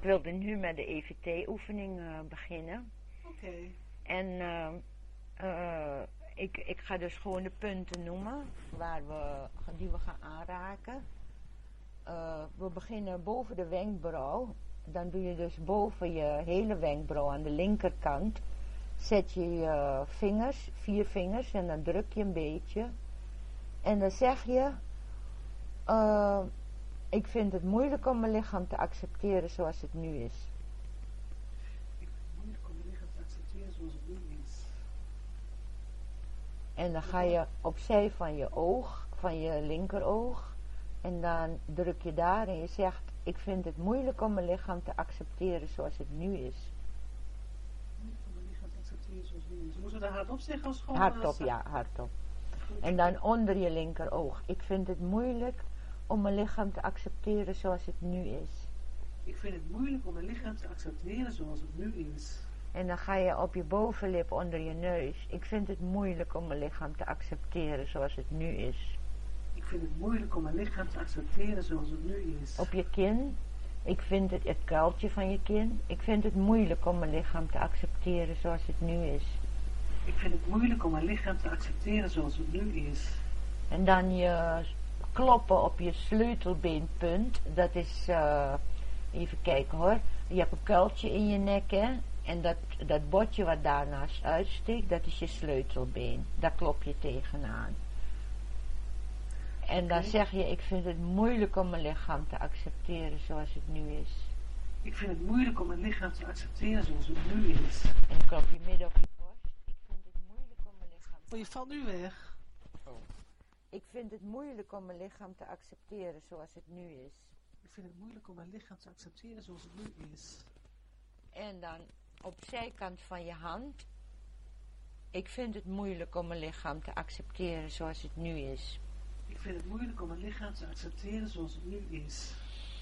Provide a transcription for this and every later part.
Ik wilde nu met de EFT-oefening beginnen. Oké. En ik ga dus gewoon de punten noemen die we gaan aanraken. We beginnen boven de wenkbrauw. Dan doe je dus boven je hele wenkbrauw aan de linkerkant. Zet je je vingers, 4 vingers, en dan druk je een beetje. En dan zeg je... ik vind het moeilijk om mijn lichaam te accepteren zoals het nu is. Ik vind het moeilijk om mijn lichaam te accepteren zoals het nu is. En dan ga je opzij van je oog, van je linkeroog. En dan druk je daar en je zegt... Ik vind het moeilijk om mijn lichaam te accepteren zoals het nu is. Moeilijk om mijn lichaam te accepteren zoals het nu is. Moeten we daar hardop zeggen als gewoon... Hardop, ja, hardop. En dan onder je linkeroog. Ik vind het moeilijk om mijn lichaam te accepteren zoals het nu is. Ik vind het moeilijk om mijn lichaam te accepteren zoals het nu is. En dan ga je op je bovenlip onder je neus. Ik vind het moeilijk om mijn lichaam te accepteren zoals het nu is. Ik vind het moeilijk om mijn lichaam te accepteren zoals het nu is. Op je kin. Ik vind het kuiltje van je kin. Ik vind het moeilijk om mijn lichaam te accepteren zoals het nu is. Ik vind het moeilijk om mijn lichaam te accepteren zoals het nu is. En dan je kloppen op je sleutelbeenpunt. Dat is, even kijken hoor. Je hebt een kuiltje in je nek, hè. En dat botje wat daarnaast uitsteekt, dat is je sleutelbeen. Daar klop je tegenaan. En dan zeg je, ik vind het moeilijk om mijn lichaam te accepteren zoals het nu is. Ik vind het moeilijk om mijn lichaam te accepteren zoals het nu is. En dan klop je midden op je borst. Ik vind het moeilijk om mijn lichaam te... Oh, je valt nu weg. Oh. Ik vind het moeilijk om mijn lichaam te accepteren zoals het nu is. Ik vind het moeilijk om mijn lichaam te accepteren zoals het nu is. En dan op zijkant van je hand. Ik vind het moeilijk om mijn lichaam te accepteren zoals het nu is. Ik vind het moeilijk om mijn lichaam te accepteren zoals het nu is.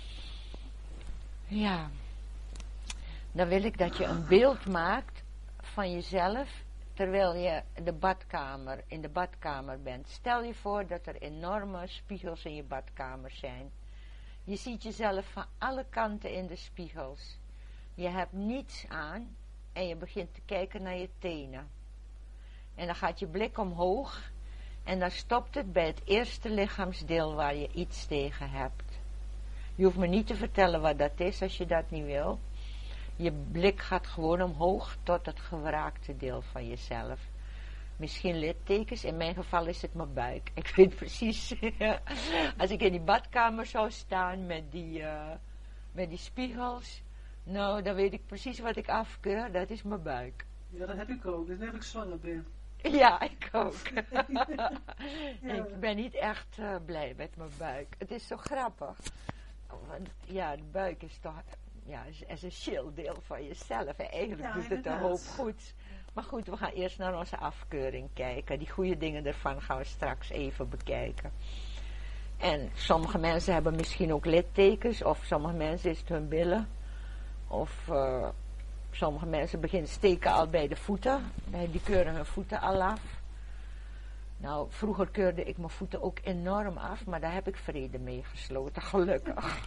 Ja. Dan wil ik dat je een beeld maakt van jezelf terwijl je in de badkamer bent. Stel je voor dat er enorme spiegels in je badkamer zijn. Je ziet jezelf van alle kanten in de spiegels. Je hebt niets aan en je begint te kijken naar je tenen. En dan gaat je blik omhoog en dan stopt het bij het eerste lichaamsdeel waar je iets tegen hebt. Je hoeft me niet te vertellen wat dat is als je dat niet wil. Je blik gaat gewoon omhoog tot het gewraakte deel van jezelf. Misschien littekens, in mijn geval is het mijn buik. Ik weet precies, als ik in die badkamer zou staan met die spiegels, nou, dan weet ik precies wat ik afkeur, dat is mijn buik. Ja, dat heb ik ook, dat heb ik zwanger ben. Ja, ik ook. Ja. Ik ben niet echt blij met mijn buik. Het is zo grappig. Want, ja, de buik is toch... Ja, is een essentieel deel van jezelf. En eigenlijk doet het een hoop goed. Maar goed, we gaan eerst naar onze afkeuring kijken. Die goede dingen ervan gaan we straks even bekijken. En sommige mensen hebben misschien ook littekens. Of sommige mensen is het hun billen. Of sommige mensen steken al bij de voeten. Die keuren hun voeten al af. Nou, vroeger keurde ik mijn voeten ook enorm af, maar daar heb ik vrede mee gesloten, gelukkig.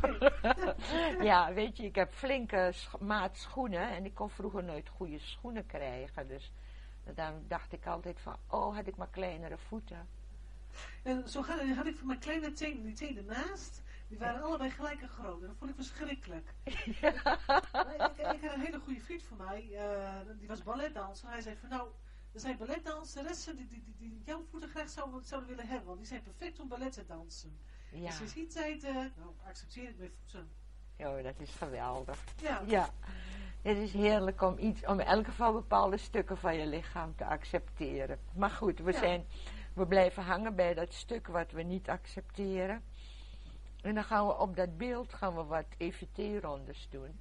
Ja, weet je, ik heb flinke maat schoenen en ik kon vroeger nooit goede schoenen krijgen. Dus dan dacht ik altijd van, oh, had ik maar kleinere voeten. En zo had ik van mijn kleine tenen, die tenen naast, die waren allebei gelijk en groot. En dat vond ik verschrikkelijk. Ja. Ik had een hele goede vriend van mij, die was balletdanser. Hij zei van, nou... Er zijn balletdanseressen die jouw voeten graag zouden willen hebben. Want die zijn perfect om ballet te dansen. Ja. Dus sinds die tijd, accepteer ik mijn voeten. Oh, dat is geweldig. Ja. Ja. Het is heerlijk om in elk geval bepaalde stukken van je lichaam te accepteren. Maar goed, we blijven hangen bij dat stuk wat we niet accepteren. En dan gaan we op dat beeld wat EFT-rondes doen.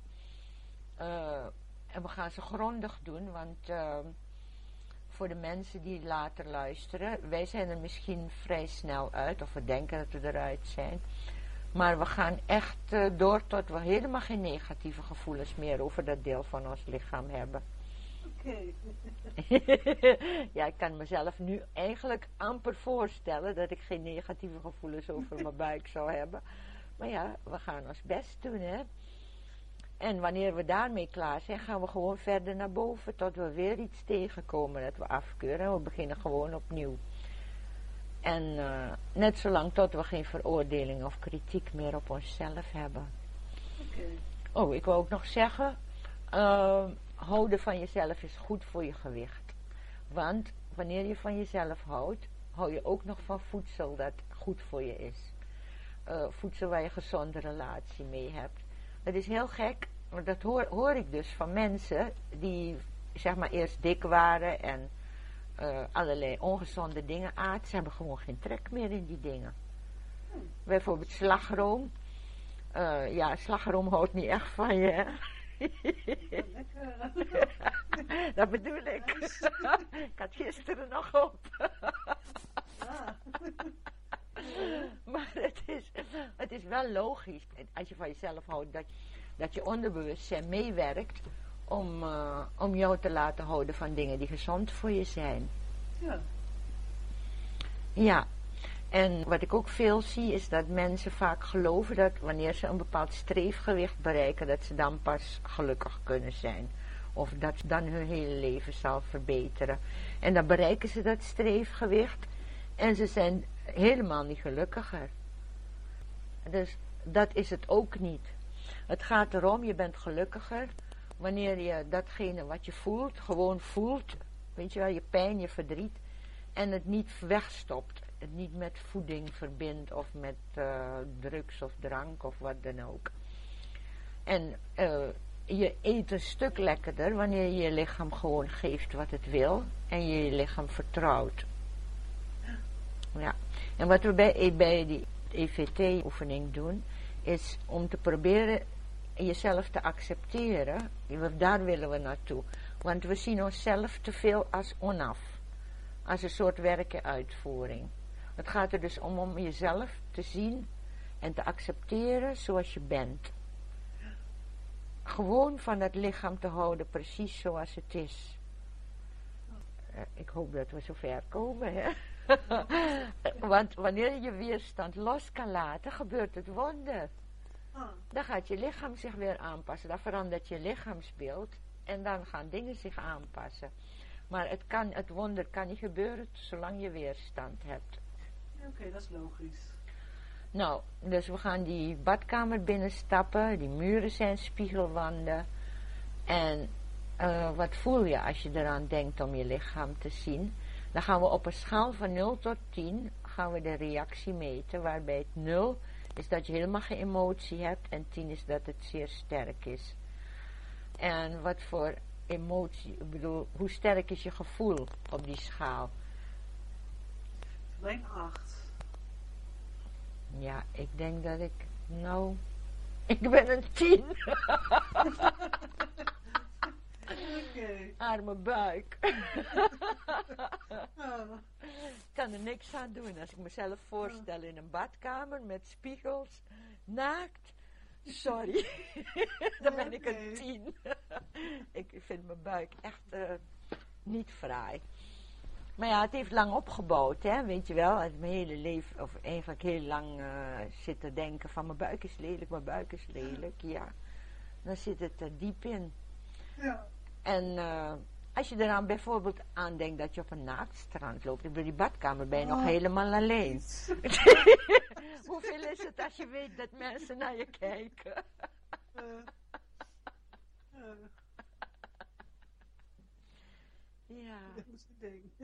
En we gaan ze grondig doen, want... voor de mensen die later luisteren, wij zijn er misschien vrij snel uit, of we denken dat we eruit zijn, maar we gaan echt door tot we helemaal geen negatieve gevoelens meer over dat deel van ons lichaam hebben. Oké. Ja, ik kan mezelf nu eigenlijk amper voorstellen dat ik geen negatieve gevoelens over mijn buik zou hebben, maar ja, we gaan ons best doen, hè. En wanneer we daarmee klaar zijn, gaan we gewoon verder naar boven tot we weer iets tegenkomen dat we afkeuren. En we beginnen gewoon opnieuw. En net zolang tot we geen veroordeling of kritiek meer op onszelf hebben. Oké. Oh, ik wil ook nog zeggen, houden van jezelf is goed voor je gewicht. Want wanneer je van jezelf houdt, hou je ook nog van voedsel dat goed voor je is. Voedsel waar je een gezonde relatie mee hebt. Het is heel gek, maar dat hoor ik dus van mensen die zeg maar eerst dik waren en allerlei ongezonde dingen aten. Ze hebben gewoon geen trek meer in die dingen. Bijvoorbeeld slagroom. Ja, slagroom houdt niet echt van je, hè? Dat bedoel ik. Ik had gisteren nog op. Maar het is wel logisch, als je van jezelf houdt, dat je onderbewustzijn meewerkt om jou te laten houden van dingen die gezond voor je zijn. Ja. Ja. En wat ik ook veel zie is dat mensen vaak geloven dat wanneer ze een bepaald streefgewicht bereiken, dat ze dan pas gelukkig kunnen zijn. Of dat dan hun hele leven zal verbeteren. En dan bereiken ze dat streefgewicht en ze zijn helemaal niet gelukkiger. Dus dat is het ook niet. Het gaat erom, je bent gelukkiger wanneer je datgene wat je voelt, gewoon voelt. Weet je wel, je pijn, je verdriet. En het niet wegstopt. Het niet met voeding verbindt of met drugs of drank of wat dan ook. En je eet een stuk lekkerder wanneer je je lichaam gewoon geeft wat het wil. En je je lichaam vertrouwt. Ja. En wat we bij die EVT-oefening doen, is om te proberen jezelf te accepteren. Daar willen we naartoe. Want we zien onszelf te veel als onaf. Als een soort werkenuitvoering. Het gaat er dus om jezelf te zien en te accepteren zoals je bent. Gewoon van het lichaam te houden precies zoals het is. Ik hoop dat we zover komen, hè. Want wanneer je weerstand los kan laten, gebeurt het wonder. Dan gaat je lichaam zich weer aanpassen. Dan verandert je lichaamsbeeld en dan gaan dingen zich aanpassen. Maar het wonder kan niet gebeuren zolang je weerstand hebt. Oké, dat is logisch. Nou, dus we gaan die badkamer binnenstappen. Die muren zijn spiegelwanden. En wat voel je als je eraan denkt om je lichaam te zien? Dan gaan we op een schaal van 0 tot 10 gaan we de reactie meten. Waarbij het 0 is dat je helemaal geen emotie hebt. En 10 is dat het zeer sterk is. En wat voor emotie, ik bedoel, hoe sterk is je gevoel op die schaal? Mijn 8. Ja, ik denk dat ik ben een 10. Oké. Arme buik. Ik kan er niks aan doen als ik mezelf voorstel in een badkamer met spiegels, naakt. Sorry, dan ben ik een 10. Ik vind mijn buik echt niet fraai. Maar ja, het heeft lang opgebouwd, hè, weet je wel. Het mijn hele leven, of eigenlijk heel lang zitten denken van mijn buik is lelijk, ja. Dan zit het er diep in. Ja. En als je eraan bijvoorbeeld aan denkt dat je op een naaktstrand loopt, bij die badkamer ben je nog helemaal alleen. Hoeveel is het als je weet dat mensen naar je kijken? Ja. Dat is het ding.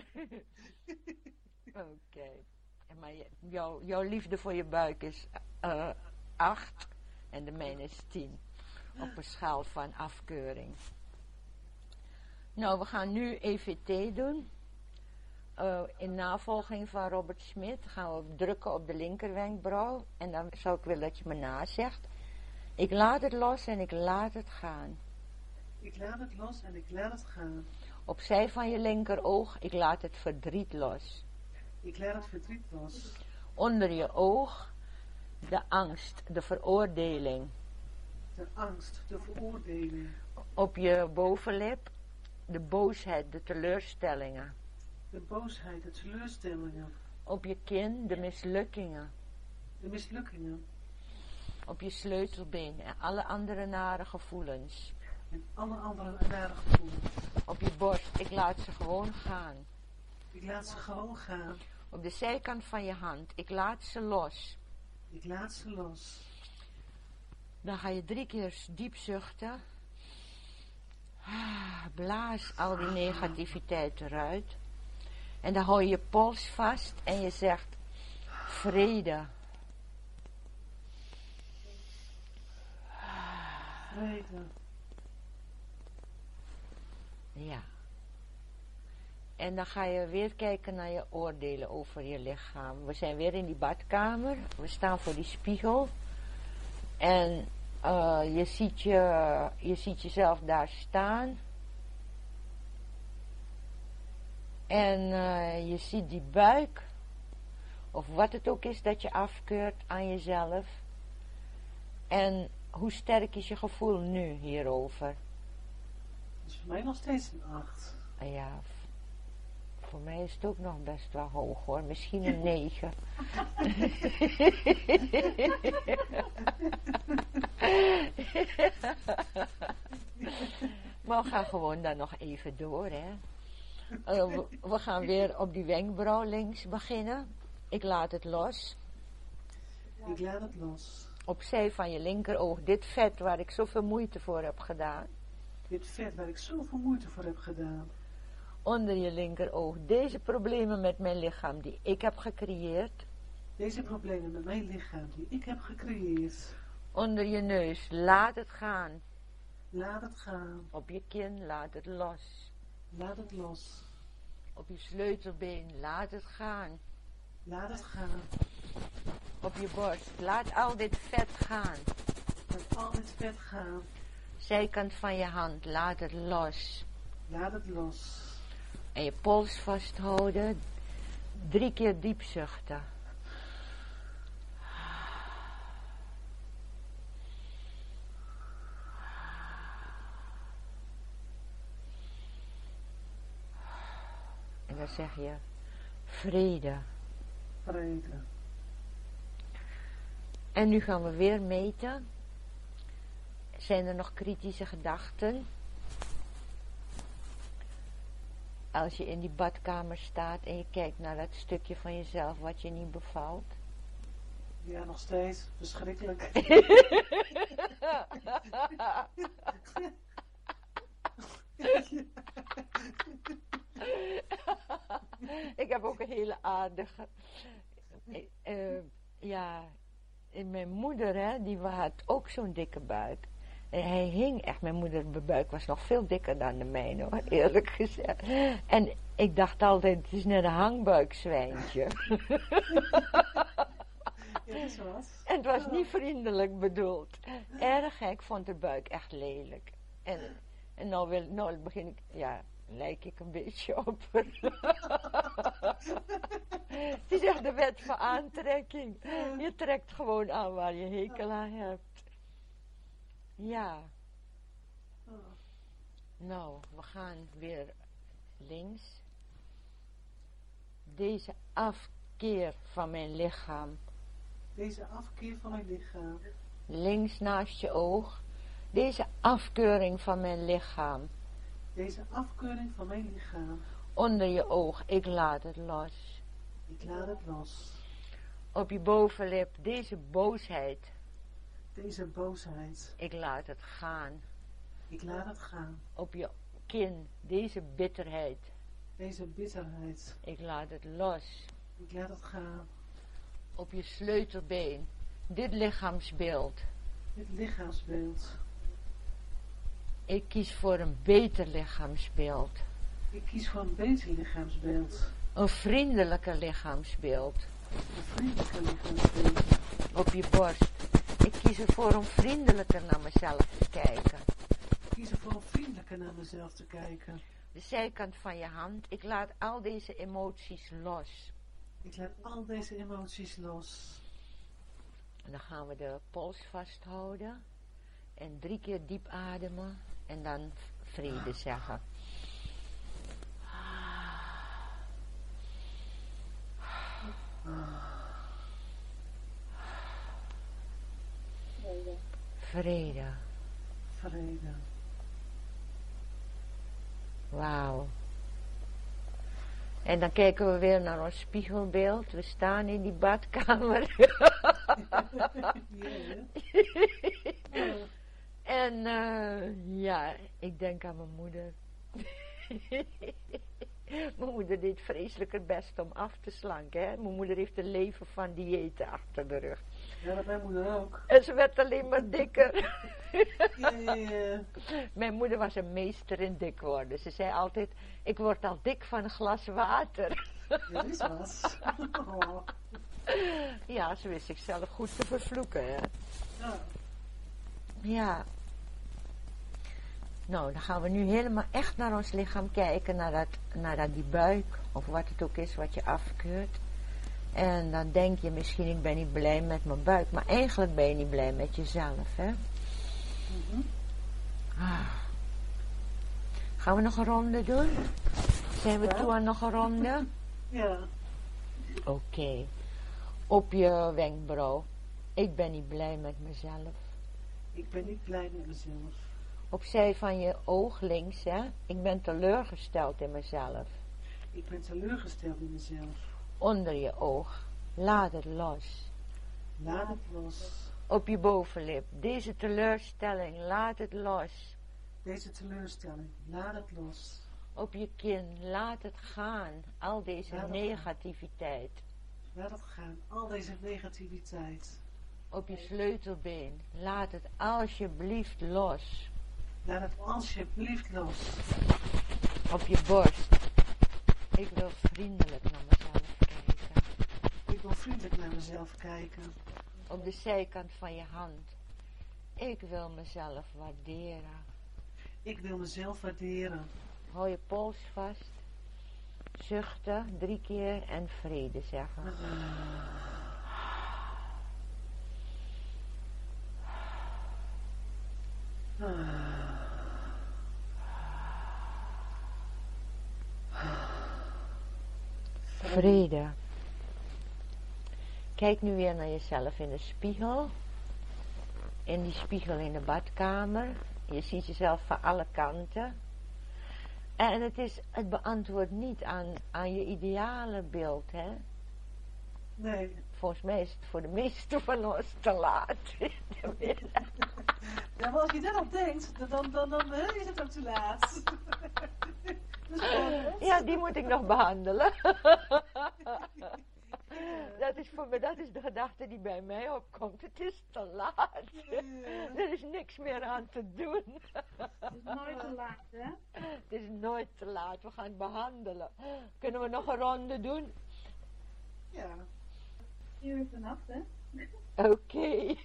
Oké. Maar jouw liefde voor je buik is 8 en de mijne is 10. Op een schaal van afkeuring. Nou, we gaan nu EVT doen. In navolging van Robert Smith gaan we drukken op de linkerwenkbrauw. En dan zou ik willen dat je me nazegt. Ik laat het los en ik laat het gaan. Ik laat het los en ik laat het gaan. Opzij van je linkeroog, ik laat het verdriet los. Ik laat het verdriet los. Onder je oog, de angst, de veroordeling. De angst, de veroordeling. Op je bovenlip, de boosheid, de teleurstellingen. De boosheid, de teleurstellingen. Op je kin, de mislukkingen. De mislukkingen. Op je sleutelbeen en alle andere nare gevoelens. En alle andere nare gevoelens. Op je borst, ik laat ze gewoon gaan. Ik laat ze gewoon gaan. Op de zijkant van je hand, ik laat ze los. Ik laat ze los. Dan ga je 3 keer diep zuchten. Blaas al die negativiteit eruit. En dan hou je je pols vast en je zegt vrede. Vrede. Ja. En dan ga je weer kijken naar je oordelen over je lichaam. We zijn weer in die badkamer. We staan voor die spiegel. En je ziet jezelf daar staan. En je ziet die buik. Of wat het ook is dat je afkeurt aan jezelf. En hoe sterk is je gevoel nu hierover? Dat is voor mij nog steeds een 8. Ja, voor mij is het ook nog best wel hoog hoor. Misschien een 9. Maar we gaan gewoon dan nog even door, hè. We gaan weer op die wenkbrauw links beginnen. Ik laat het los. Ik laat het los. Opzij van je linkeroog, dit vet waar ik zoveel moeite voor heb gedaan. Dit vet waar ik zoveel moeite voor heb gedaan. Onder je linkeroog, deze problemen met mijn lichaam die ik heb gecreëerd. Deze problemen met mijn lichaam die ik heb gecreëerd. Onder je neus, laat het gaan. Laat het gaan. Op je kin, laat het los. Laat het los. Op je sleutelbeen, laat het gaan. Laat het gaan. Op je borst, laat al dit vet gaan. Laat al dit vet gaan. Zijkant van je hand, laat het los. Laat het los. En je pols vasthouden. 3 keer diep zuchten. En dan zeg je vrede. Vrede. En nu gaan we weer meten. Zijn er nog kritische gedachten? Als je in die badkamer staat en je kijkt naar dat stukje van jezelf wat je niet bevalt. Ja, nog steeds. Verschrikkelijk. Ik heb ook een hele aardige. Ja, mijn moeder, hè, die had ook zo'n dikke buik. En hij hing echt, mijn moeder's buik was nog veel dikker dan de mijne, hoor, eerlijk gezegd. En ik dacht altijd, het is net een hangbuikzwijntje. Ja, dat is wat. En het was niet vriendelijk bedoeld. Erg, hè, ik vond de buik echt lelijk. En nou begin ik, ja, lijk ik een beetje op. Het is echt de wet van aantrekking. Je trekt gewoon aan waar je hekel aan hebt. Ja. Nou, we gaan weer links. Deze afkeer van mijn lichaam. Deze afkeer van mijn lichaam. Links naast je oog. Deze afkeuring van mijn lichaam. Deze afkeuring van mijn lichaam. Onder je oog, ik laat het los. Ik laat het los. Op je bovenlip, deze boosheid. Deze boosheid. Ik laat het gaan. Ik laat het gaan. Op je kin, deze bitterheid. Deze bitterheid. Ik laat het los. Ik laat het gaan. Op je sleutelbeen, dit lichaamsbeeld. Dit lichaamsbeeld. Ik kies voor een beter lichaamsbeeld. Ik kies voor een beter lichaamsbeeld. Een vriendelijker lichaamsbeeld. Een vriendelijker lichaamsbeeld. Op je borst. Ik kies ervoor om vriendelijker naar mezelf te kijken. Ik kies ervoor om vriendelijker naar mezelf te kijken. De zijkant van je hand. Ik laat al deze emoties los. Ik laat al deze emoties los. En dan gaan we de pols vasthouden. En 3 keer diep ademen. En dan vrede zeggen. Vrede. Vrede. Wauw. En dan kijken we weer naar ons spiegelbeeld. We staan in die badkamer. En ja, ik denk aan mijn moeder. Mijn moeder deed vreselijk het best om af te slanken. Hè? Mijn moeder heeft een leven van diëten achter de rug. Ja, dat mijn moeder ook. En ze werd alleen maar dikker. Ja. Mijn moeder was een meester in dik worden. Ze zei altijd, ik word al dik van een glas water. Ja, is wat. Oh. Ja, ze wist zichzelf goed te vervloeken. Hè? Ja. Ja. Nou, dan gaan we nu helemaal echt naar ons lichaam kijken, naar die buik, of wat het ook is wat je afkeurt. En dan denk je misschien, ik ben niet blij met mijn buik, maar eigenlijk ben je niet blij met jezelf, hè? Gaan we nog een ronde doen? Zijn we toe aan nog een ronde? Ja. Oké. Op je wenkbrauw. Ik ben niet blij met mezelf. Ik ben niet blij met mezelf. Opzij van je oog links, hè? Ik ben teleurgesteld in mezelf. Ik ben teleurgesteld in mezelf. Onder je oog. Laat het los. Laat het los. Op je bovenlip. Deze teleurstelling, laat het los. Deze teleurstelling, laat het los. Op je kin, laat het gaan. Al deze negativiteit. Laat het gaan, al deze negativiteit. Op je sleutelbeen, laat het alsjeblieft los. Laat het alsjeblieft los. Op je borst. Ik wil vriendelijk naar mezelf kijken. Ik wil vriendelijk naar mezelf kijken. Op de zijkant van je hand. Ik wil mezelf waarderen. Ik wil mezelf waarderen. Hou je pols vast. Zuchten 3 keer en vrede zeggen. Vrede. Kijk nu weer naar jezelf in de spiegel. In die spiegel in de badkamer. Je ziet jezelf van alle kanten. En het beantwoordt niet aan je ideale beeld, hè? Nee. Volgens mij is het voor de meesten van ons te laat. Ja, maar als je dat al denkt, dan is het ook te laat. Ja, die moet ik nog behandelen. Dat is de gedachte die bij mij opkomt. Het is te laat. Er is niks meer aan te doen. Het is nooit te laat, hè? Het is nooit te laat. We gaan het behandelen. Kunnen we nog een ronde doen? Ja. 4 uur vannacht, hè? Oké.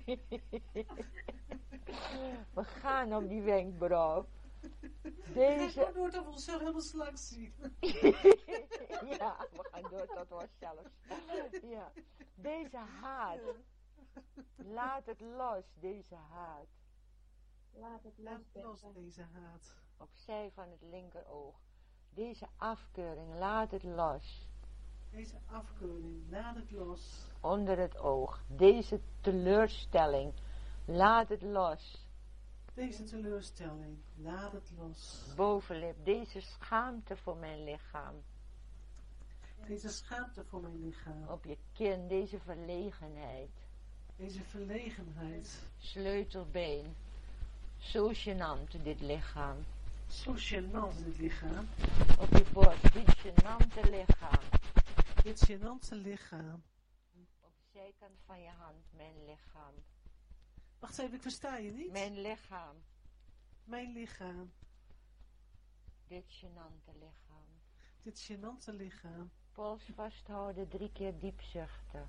We gaan op die wenkbrauw. Deze... We gaan door tot we onszelf helemaal slank zien. Ja, we gaan door tot we onszelf. Ja. Deze haat. Laat het los, deze haat. Laat het Laat los, los deze haat. Opzij van het linkeroog. Deze afkeuring, laat het los. Deze afkeuring, laat het los. Onder het oog. Deze teleurstelling, laat het los. Deze teleurstelling, laat het los. Bovenlip, deze schaamte voor mijn lichaam. Deze schaamte voor mijn lichaam. Op je kin, deze verlegenheid. Deze verlegenheid. Sleutelbeen. Zo gênant dit lichaam. Zo gênant dit lichaam. Op je borst, dit gênante lichaam. Dit gênante lichaam. Op de zijkant van je hand, mijn lichaam. Wacht even, ik versta je niet. Mijn lichaam. Mijn lichaam. Dit gênante lichaam. Dit gênante lichaam. Pols vasthouden, 3 keer diep zuchten.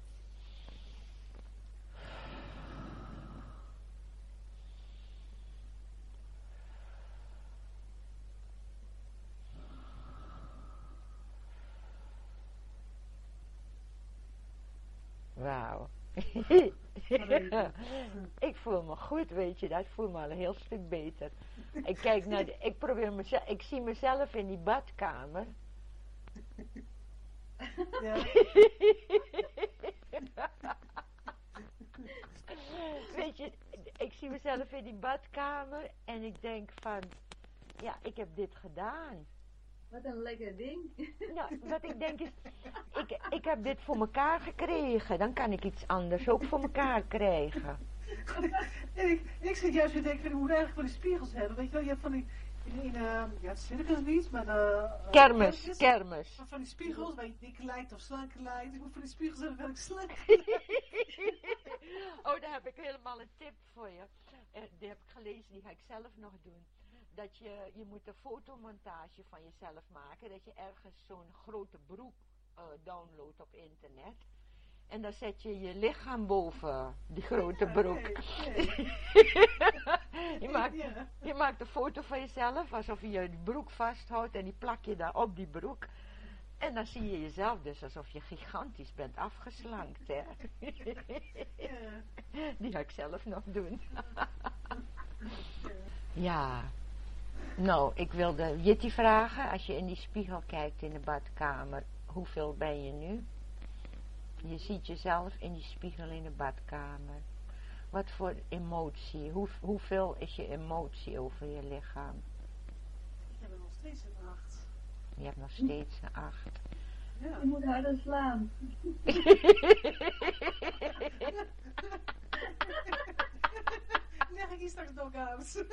Wauw. Ik voel me goed, weet je, dat voel me al een heel stuk beter. Ik kijk naar ik zie mezelf in die badkamer. Ja. Weet je, ik zie mezelf in die badkamer en ik denk van, ja, ik heb dit gedaan. Wat een lekker ding. Nou, wat ik denk is, ik heb dit voor elkaar gekregen. Dan kan ik iets anders ook voor elkaar krijgen. En ik zit juist weer te denken, ik moet eigenlijk van die spiegels hebben. Weet je wel, je hebt van die, ja, het circus niet, maar de... Kermis. Van die spiegels, waar je dik lijkt of slank lijkt. Ik moet van die spiegels hebben waar ik slank Oh, daar heb ik helemaal een tip voor je. Die heb ik gelezen, die ga ik zelf nog doen. Dat je moet een fotomontage van jezelf maken. Dat je ergens zo'n grote broek downloadt op internet. En dan zet je je lichaam boven die grote broek. Je maakt een foto van jezelf alsof je die broek vasthoudt en die plak je daar op die broek. En dan zie je jezelf dus alsof je gigantisch bent afgeslankt, hè. Die ga ik zelf nog doen. Ja. Nou, ik wilde Jitty vragen, als je in die spiegel kijkt in de badkamer, hoeveel ben je nu? Je ziet jezelf in die spiegel in de badkamer. Wat voor emotie, hoeveel is je emotie over je lichaam? Ik heb er nog steeds een 8. Je hebt nog steeds een 8. Ja. Je moet harder slaan. Leg ik hier straks nog uit.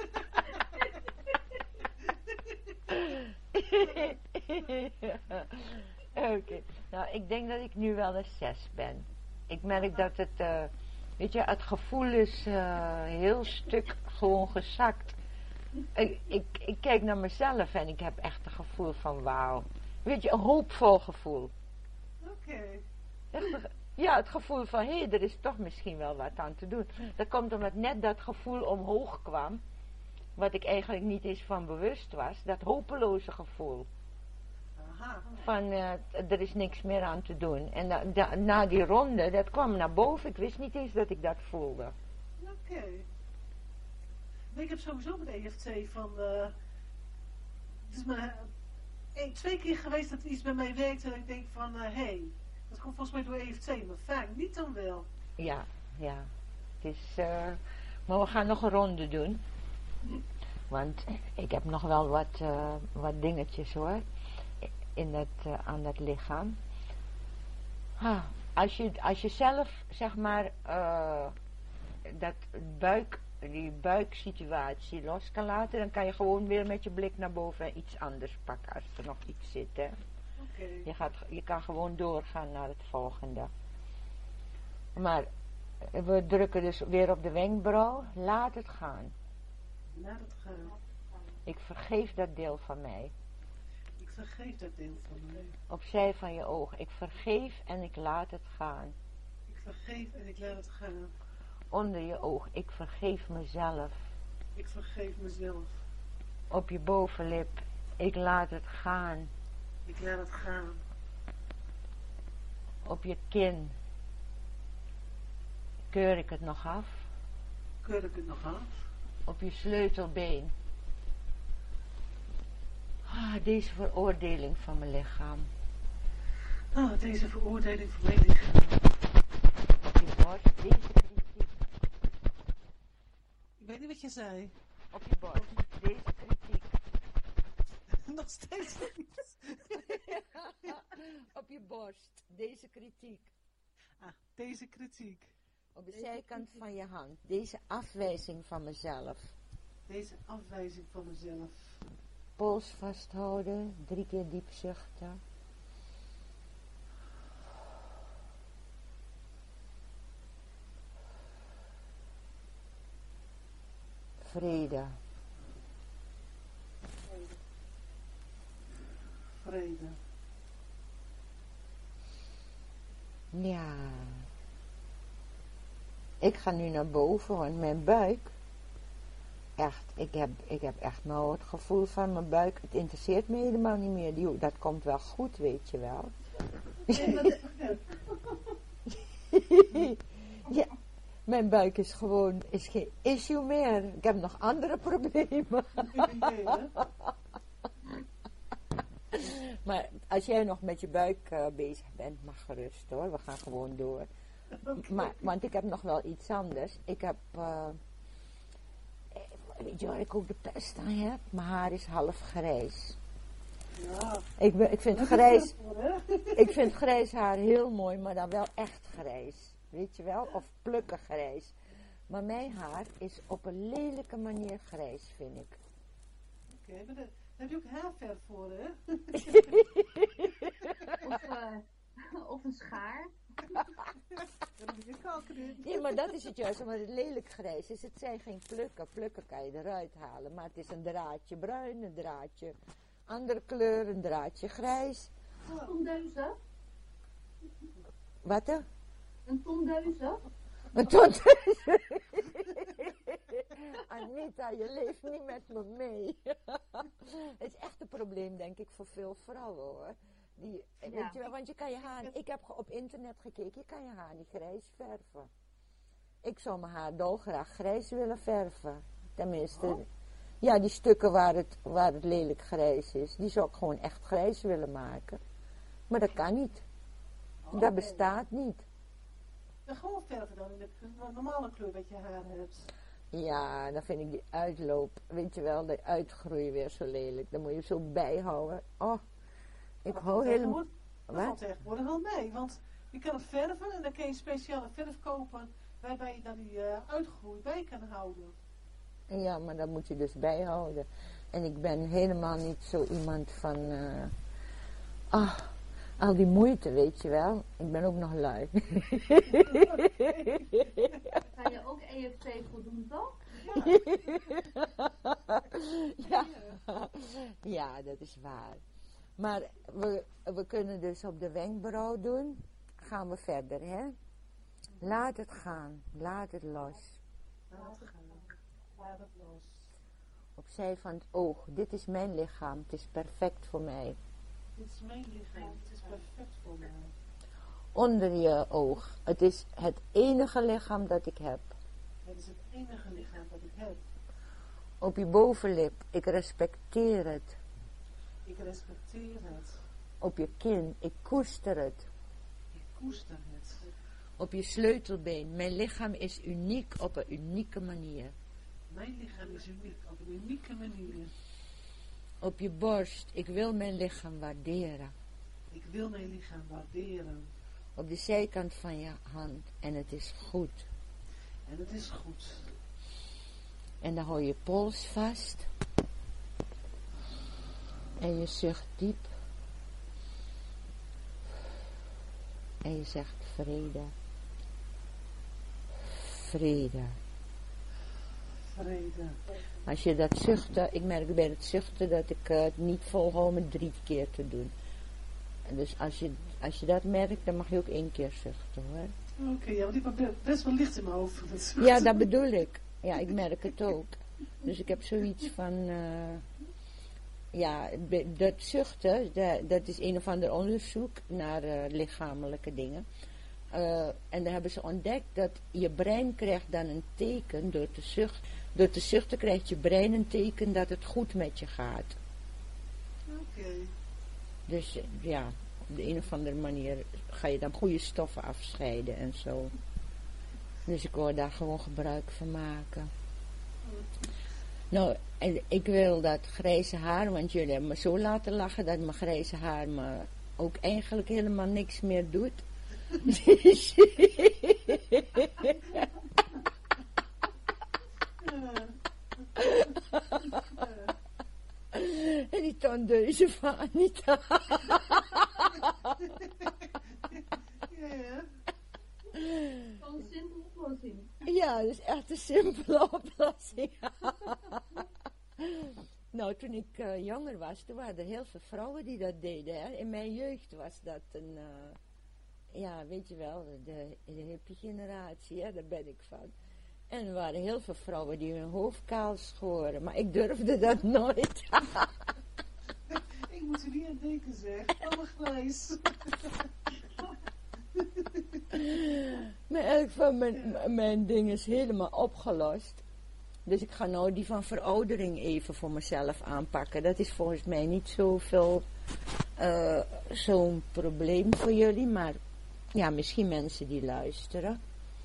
Oké. Nou, ik denk dat ik nu wel een 6 ben. Ik merk dat het, weet je, het gevoel is heel stuk gewoon gezakt. Ik kijk naar mezelf en ik heb echt een gevoel van wauw. Weet je, een hoopvol gevoel. Oké. Ja, het gevoel van, hé, er is toch misschien wel wat aan te doen. Dat komt omdat net dat gevoel omhoog kwam, wat ik eigenlijk niet eens van bewust was, dat hopeloze gevoel. Aha. Van, er is niks meer aan te doen. En na die ronde, dat kwam naar boven, ik wist niet eens dat ik dat voelde. Oké. Ik heb sowieso met EFT van, het is maar 2 keer geweest dat iets bij mij werkt en ik denk van, hé, dat komt volgens mij door EFT, maar fijn, niet dan wel. Ja. Het is, maar we gaan nog een ronde doen. Want ik heb nog wel wat dingetjes hoor, aan dat lichaam. Als je zelf, zeg maar, die buiksituatie los kan laten, dan kan je gewoon weer met je blik naar boven en iets anders pakken als er nog iets zit, hè. Oké. Je kan gewoon doorgaan naar het volgende. Maar we drukken dus weer op de wenkbrauw. Laat het gaan. Laat het gaan. Ik vergeef dat deel van mij. Ik vergeef dat deel van mij. Opzij van je oog. Ik vergeef en ik laat het gaan. Ik vergeef en ik laat het gaan. Onder je oog. Ik vergeef mezelf. Ik vergeef mezelf. Op je bovenlip. Ik laat het gaan. Ik laat het gaan. Op je kin. Keur ik het nog af. Keur ik het nog af? Op je sleutelbeen. Deze veroordeling van mijn lichaam. Deze veroordeling van mijn lichaam. Op je borst. Deze kritiek. Ik weet niet wat je zei. Op je borst. Deze kritiek. Nog steeds niet. Op je borst. Deze kritiek. Deze kritiek. Op de zijkant van je hand. Deze afwijzing van mezelf. Deze afwijzing van mezelf. Pols vasthouden. 3 keer diep zuchten. Vrede. Vrede. Ja. Ik ga nu naar boven, want mijn buik, echt, ik heb echt nou het gevoel van mijn buik, het interesseert me helemaal niet meer. Dat komt wel goed, weet je wel. Ja, mijn buik is gewoon, is geen issue meer. Ik heb nog andere problemen. Maar als jij nog met je buik bezig bent, mag gerust hoor. We gaan gewoon door. Maar, want ik heb nog wel iets anders. Ik heb, weet je waar ik ook de pest aan heb? Mijn haar is half grijs. Ja. Ik vind grijs, ik vind grijs haar heel mooi, maar dan wel echt grijs. Weet je wel? Of plukken grijs. Maar mijn haar is op een lelijke manier grijs, vind ik. Oké, maar daar heb je ook haarverf voor, hè? Of een schaar. Dan heb je kalken in. Nee, maar dat is het juist, omdat het lelijk grijs is. Het zijn geen plukken. Plukken kan je eruit halen. Maar het is een draadje bruin, een draadje andere kleur, een draadje grijs. Een tondeuze. Wat er? Een tondeuze. Een tondeuze. Anita, je leeft niet met me mee. Het is echt een probleem, denk ik, voor veel vrouwen, hoor. Die, Ja. weet je wel, want je kan je haar, ik heb op internet gekeken, je kan je haar niet grijs verven. Ik zou mijn haar dolgraag grijs willen verven. Tenminste, ja, die stukken waar het lelijk grijs is, die zou ik gewoon echt grijs willen maken. Maar dat kan niet. Dat bestaat niet. Dan gewoon verven dan in de normale kleur wat je haar hebt. Ja, dan vind ik die uitloop, weet je wel, de uitgroei weer zo lelijk. Dan moet je zo bijhouden. Oh, ik hou helemaal... Dat valt tegenwoordig wel mee, want je kan het verven en dan kun je speciale verf kopen waarbij je dan die uitgroei bij kan houden. Ja, maar dat moet je dus bijhouden. En ik ben helemaal niet zo iemand van... al die moeite, weet je wel. Ik ben ook nog lui. Kan je ook EFT voor doen, toch? Ja. Ja, dat is waar. Maar we kunnen dus op de wenkbrauw doen. Gaan we verder, hè? Laat het gaan. Laat het los. Laat het gaan. Laat het los. Opzij van het oog. Dit is mijn lichaam. Het is perfect voor mij. Dit is mijn lichaam. Het is perfect voor mij. Onder je oog. Het is het enige lichaam dat ik heb. Het is het enige lichaam dat ik heb. Op je bovenlip. Ik respecteer het. Ik respecteer het. Op je kin. Ik koester het. Ik koester het. Op je sleutelbeen. Mijn lichaam is uniek op een unieke manier. Mijn lichaam is uniek op een unieke manier. Op je borst. Ik wil mijn lichaam waarderen. Ik wil mijn lichaam waarderen. Op de zijkant van je hand. En het is goed. En het is goed. En dan hou je pols vast. En je zucht diep. En je zegt vrede. Vrede. Vrede. Als je dat zuchten, ik merk bij het zuchten dat ik het niet volhoud met 3 keer te doen. En dus als je dat merkt, dan mag je ook 1 keer zuchten, hoor. Oké, ja, want ik heb best wel licht in mijn hoofd. Ja, dat bedoel ik. Ja, ik merk het ook. Dus ik heb zoiets van, dat zuchten, dat is een of ander onderzoek naar lichamelijke dingen. En daar hebben ze ontdekt dat je brein krijgt dan een teken door te zuchten. Door te zuchten krijgt je brein een teken dat het goed met je gaat. Oké. Dus ja, op de een of andere manier ga je dan goede stoffen afscheiden en zo. Dus ik wil daar gewoon gebruik van maken. Nou, en ik wil dat grijze haar, want jullie hebben me zo laten lachen dat mijn grijze haar me ook eigenlijk helemaal niks meer doet. En die tondeuze van Anita. Ja. Zo'n simpele oplossing. Ja, dat is echt een simpele oplossing. Nou, toen ik jonger was, toen waren er heel veel vrouwen die dat deden. Hè. In mijn jeugd was dat een, ja, weet je wel, de hippie generatie, hè, daar ben ik van. En er waren heel veel vrouwen die hun hoofd kaal schoren, maar ik durfde dat nooit. Ik moet er niet aan denken, zeg. Alle grijs. Maar elk van mijn ding is helemaal opgelost. Dus ik ga nou die van veroudering even voor mezelf aanpakken. Dat is volgens mij niet zoveel zo'n probleem voor jullie. Maar ja, misschien mensen die luisteren.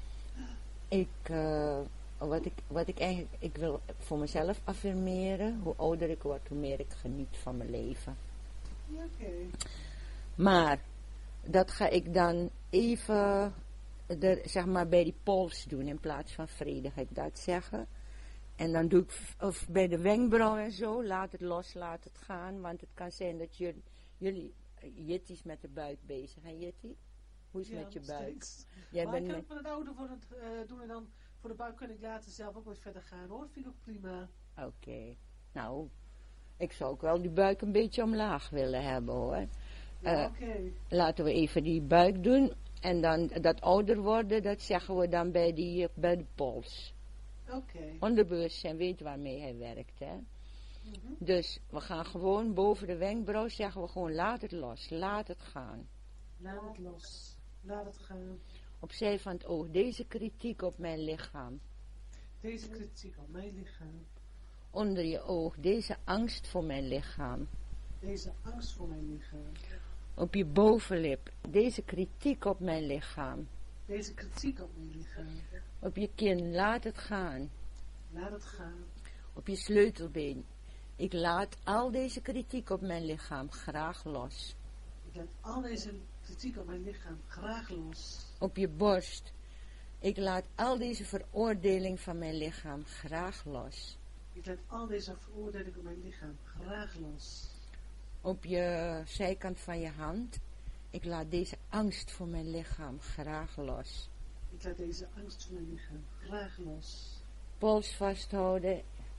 Wat ik eigenlijk, ik wil voor mezelf affirmeren. Hoe ouder ik word, hoe meer ik geniet van mijn leven. Ja, oké. Maar, dat ga ik dan even, zeg maar, bij die pols doen in plaats van vrede, ga ik dat zeggen. En dan doe ik, of bij de wenkbrauw en zo, laat het los, laat het gaan. Want het kan zijn dat jullie Jitty is met de buik bezig. Hè Jitty? Hoe is het met je buik? Jij Maar ik bent kan ook met het oude voor het doen en dan voor de buik kan ik later zelf ook wat verder gaan hoor. Vind ik ook prima. Oké. Nou, ik zou ook wel die buik een beetje omlaag willen hebben hoor. Ja, oké. Laten we even die buik doen. En dan dat ouder worden, dat zeggen we dan bij de pols. Oké. Onderbewustzijn weet waarmee hij werkt, hè. Dus we gaan gewoon boven de wenkbrauw, zeggen we gewoon laat het los, laat het gaan. Laat het los, laat het gaan. Opzij van het oog, deze kritiek op mijn lichaam. Deze kritiek op mijn lichaam. Onder je oog, deze angst voor mijn lichaam. Deze angst voor mijn lichaam. Op je bovenlip, deze kritiek op mijn lichaam. Deze kritiek op mijn lichaam. Op je kin, laat het gaan. Laat het gaan. Op je sleutelbeen, ik laat al deze kritiek op mijn lichaam graag los. Ik laat al deze kritiek op mijn lichaam graag los. Op je borst, ik laat al deze veroordeling van mijn lichaam graag los. Ik laat al deze veroordeling op mijn lichaam graag los. Op je zijkant van je hand, ik laat deze angst voor mijn lichaam graag los. Ik laat deze angst voor mijn lichaam graag los. Pols vasthouden,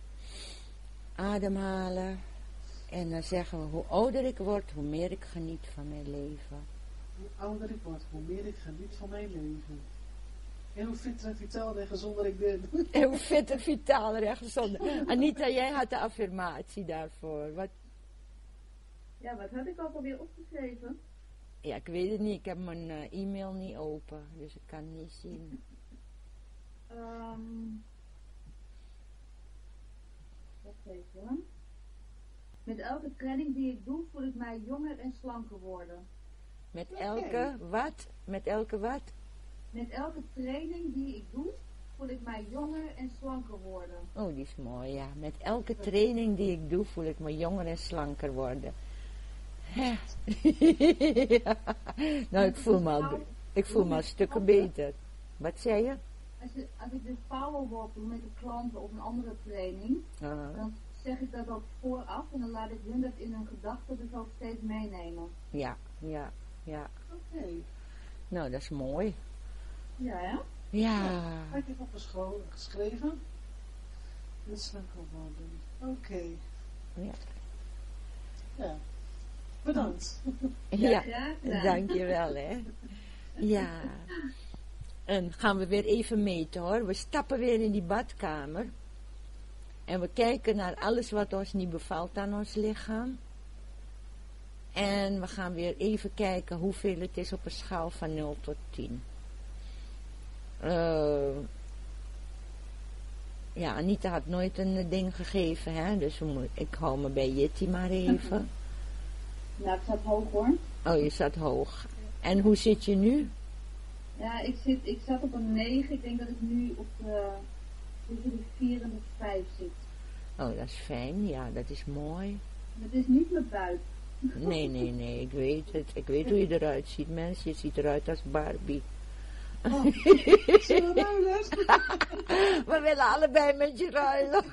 ademhalen. En dan zeggen we, hoe ouder ik word, hoe meer ik geniet van mijn leven. Hoe ouder ik word, hoe meer ik geniet van mijn leven. En hoe fitter en vitaal en gezonder ik ben. En hoe fit en vitaal en gezonder. Anita, jij had de affirmatie daarvoor. Wat? Ja, wat had ik ook alweer opgeschreven? Ja, ik weet het niet. Ik heb mijn e-mail niet open, dus ik kan niet zien. Wacht even. Met elke training die ik doe, voel ik mij jonger en slanker worden. Met elke wat? Met elke wat? Met elke training die ik doe, voel ik mij jonger en slanker worden. Oh, die is mooi, ja. Met elke training die ik doe, voel ik me jonger en slanker worden. Ja. Ja. Nou, ik voel me al stukken beter. Wat zei je? Als ik de powerwalk doe met de klanten of een andere training, dan zeg ik dat ook vooraf en dan laat ik hun dat in hun gedachten dus ook steeds meenemen. Ja. Oké. Nou, dat is mooi. Ja, hè? Ja. Had ik opgeschreven? Met slanker worden. Oké. Ja. Ja. Bedankt. Ja, graag gedaan. dankjewel hè. Ja. En gaan we weer even meten hoor. We stappen weer in die badkamer. En we kijken naar alles wat ons niet bevalt aan ons lichaam. En we gaan weer even kijken hoeveel het is op een schaal van 0 tot 10. Ja, Anita had nooit een ding gegeven, hè. Dus ik hou me bij Jitty maar even. Nou, ik zat hoog hoor. Oh, je zat hoog. En hoe zit je nu? Ja, ik zat op een 9. Ik denk dat ik nu op tussen de 4 en de 5 zit. Oh, dat is fijn. Ja, dat is mooi. Het is niet mijn buik. Nee, ik weet het. Ik weet hoe je eruit ziet, mensen. Je ziet eruit als Barbie. Oh, zullen we ruilen? We willen allebei met je ruilen.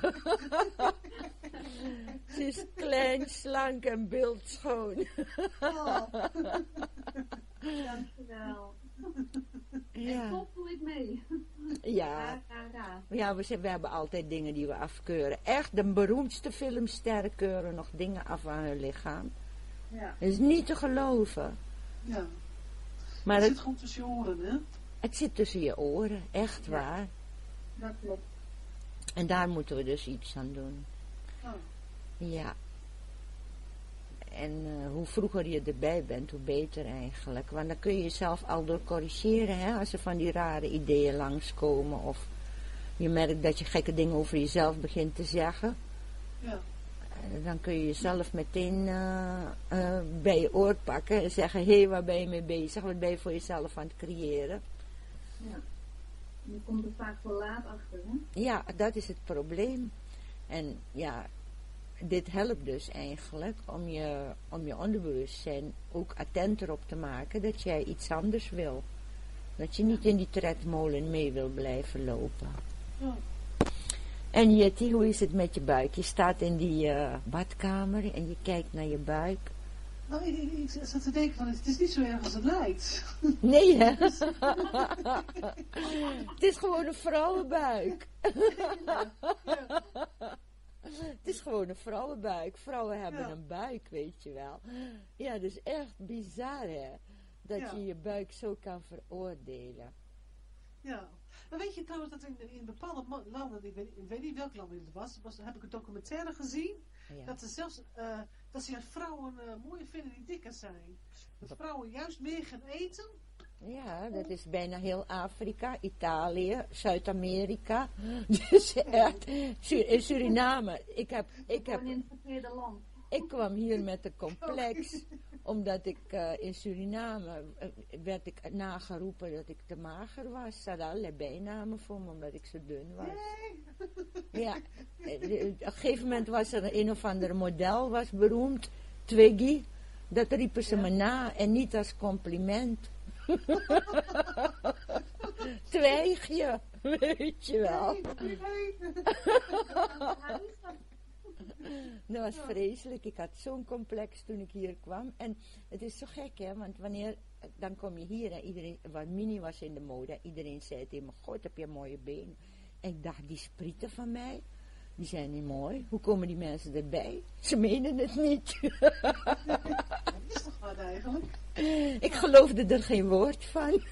Ze is klein, slank en beeldschoon. Oh. Dankjewel. Ja. En toch doe ik mee. Ja. Ja. Ja, we hebben altijd dingen die we afkeuren. Echt, de beroemdste filmsterren keuren nog dingen af aan hun lichaam. Ja. Dat is niet te geloven. Ja. Maar Het zit gewoon tussen je oren, hè? het zit tussen je oren, echt waar. Dat klopt. En daar moeten we dus iets aan doen. Oh. Ja. En hoe vroeger je erbij bent, hoe beter eigenlijk. Want dan kun je jezelf al door corrigeren, hè, als er van die rare ideeën langskomen. Of je merkt dat je gekke dingen over jezelf begint te zeggen. Ja. dan kun je jezelf meteen bij je oor pakken en zeggen, hé, waar ben je mee bezig? Wat ben je voor jezelf aan het creëren? Ja. Je komt er vaak wel laat achter, hè? Ja, dat is het probleem. En ja, dit helpt dus eigenlijk om je onderbewustzijn ook attenter op te maken dat jij iets anders wil. Dat je niet in die tredmolen mee wil blijven lopen. Ja. En Jetty, hoe is het met je buik? Je staat in die badkamer en je kijkt naar je buik. Nou, ik zat te denken van, het is niet zo erg als het lijkt. Nee, hè? Het is gewoon een vrouwenbuik. Het is gewoon een vrouwenbuik. Vrouwen hebben een buik, weet je wel. Ja, dat is echt bizar, hè? Dat je je buik zo kan veroordelen. Ja. Maar weet je trouwens dat in bepaalde landen, ik weet niet welk land het was, heb ik een documentaire gezien, dat ze zelfs, dat ze vrouwen mooier vinden die dikker zijn. Dat vrouwen juist meer gaan eten. Ja, dat is bijna heel Afrika, Italië, Zuid-Amerika. Dus echt, in Suriname. Ik heb in het verkeerde land. Ik kwam hier met een complex, omdat ik in Suriname werd ik nageroepen dat ik te mager was. Ze hadden allerlei bijnamen voor me, omdat ik zo dun was. Nee. Ja, op een gegeven moment was er een of ander model, was beroemd, Twiggy. Dat riepen ze me na en niet als compliment. Twijgje, weet je wel. Dat was vreselijk. Ik had zo'n complex toen ik hier kwam. En het is zo gek, hè. Want dan kom je hier en iedereen, wat mini was in de mode. Iedereen zei tegen me, god, heb je mooie benen. En ik dacht, die sprieten van mij, die zijn niet mooi. Hoe komen die mensen erbij? Ze menen het niet. Dat is toch wat eigenlijk? Ik geloofde er geen woord van.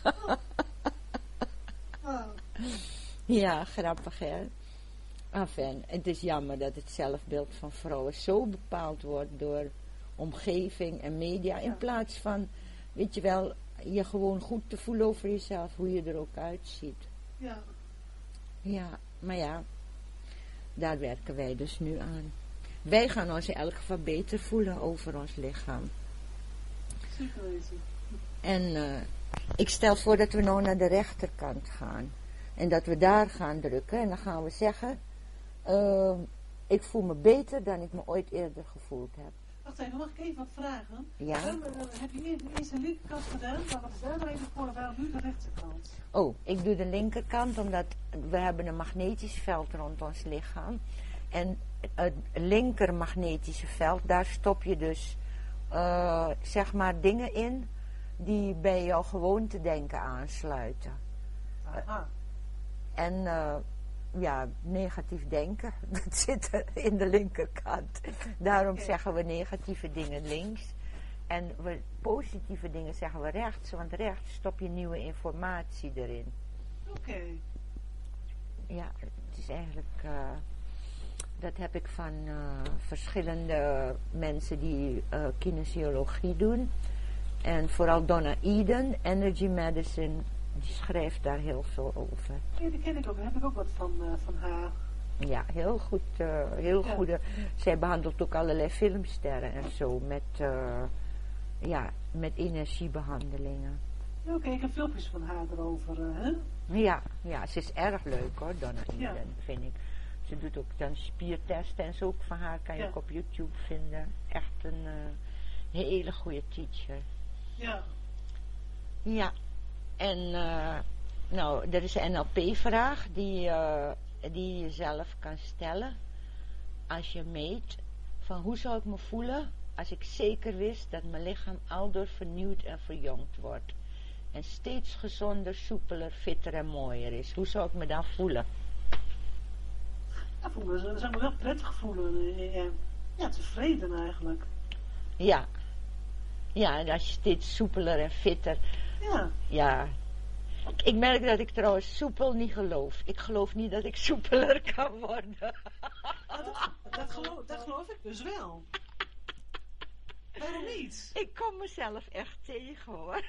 Ja, grappig, hè. Enfin, het is jammer dat het zelfbeeld van vrouwen zo bepaald wordt door omgeving en media. In plaats van, weet je wel, je gewoon goed te voelen over jezelf, hoe je er ook uitziet. Ja. Ja, maar ja, daar werken wij dus nu aan. Wij gaan ons in elk geval beter voelen over ons lichaam. Super weten. En ik stel voor dat we nou naar de rechterkant gaan. En dat we daar gaan drukken. En dan gaan we zeggen, ik voel me beter dan ik me ooit eerder gevoeld heb. Wacht even, mag ik even wat vragen? Ja. Heb je eerst de linkerkant gedaan, maar wat is daar nou even voor, waarom nu de rechterkant? Oh, ik doe de linkerkant omdat we hebben een magnetisch veld rond ons lichaam. En het linker magnetische veld, daar stop je dus, zeg maar, dingen in die bij jouw gewoonte denken aansluiten. Aha. En ja, negatief denken, dat zit in de linkerkant. Daarom zeggen we negatieve dingen links. En positieve dingen zeggen we rechts, want rechts stop je nieuwe informatie erin. Oké. Ja, het is eigenlijk, dat heb ik van verschillende mensen die kinesiologie doen. En vooral Donna Eden, Energy Medicine, die schrijft daar heel veel over. Ja, die ken ik ook, daar heb ik ook wat van haar. Ja, heel goed, heel goede. Zij behandelt ook allerlei filmsterren en zo met energiebehandelingen. Ja, oké, ik heb filmpjes van haar erover, hè? Ja, ze is erg leuk hoor, Donna Eden, vind ik. Ze doet ook dan spiertesten en zo, ook van haar kan je ook op YouTube vinden. Echt een hele goede teacher. Ja. Ja, en nou, er is een NLP-vraag die je zelf kan stellen als je meet van hoe zou ik me voelen als ik zeker wist dat mijn lichaam aldoor vernieuwd en verjongd wordt en steeds gezonder, soepeler, fitter en mooier is. Hoe zou ik me dan voelen? Ja, dat zou me wel prettig voelen. Ja, tevreden eigenlijk. Ja, en als je steeds soepeler en fitter. Ja. Ik merk dat ik trouwens soepel niet geloof. Ik geloof niet dat ik soepeler kan worden. Dat geloof ik dus wel. Waarom niet? Ik kom mezelf echt tegen hoor.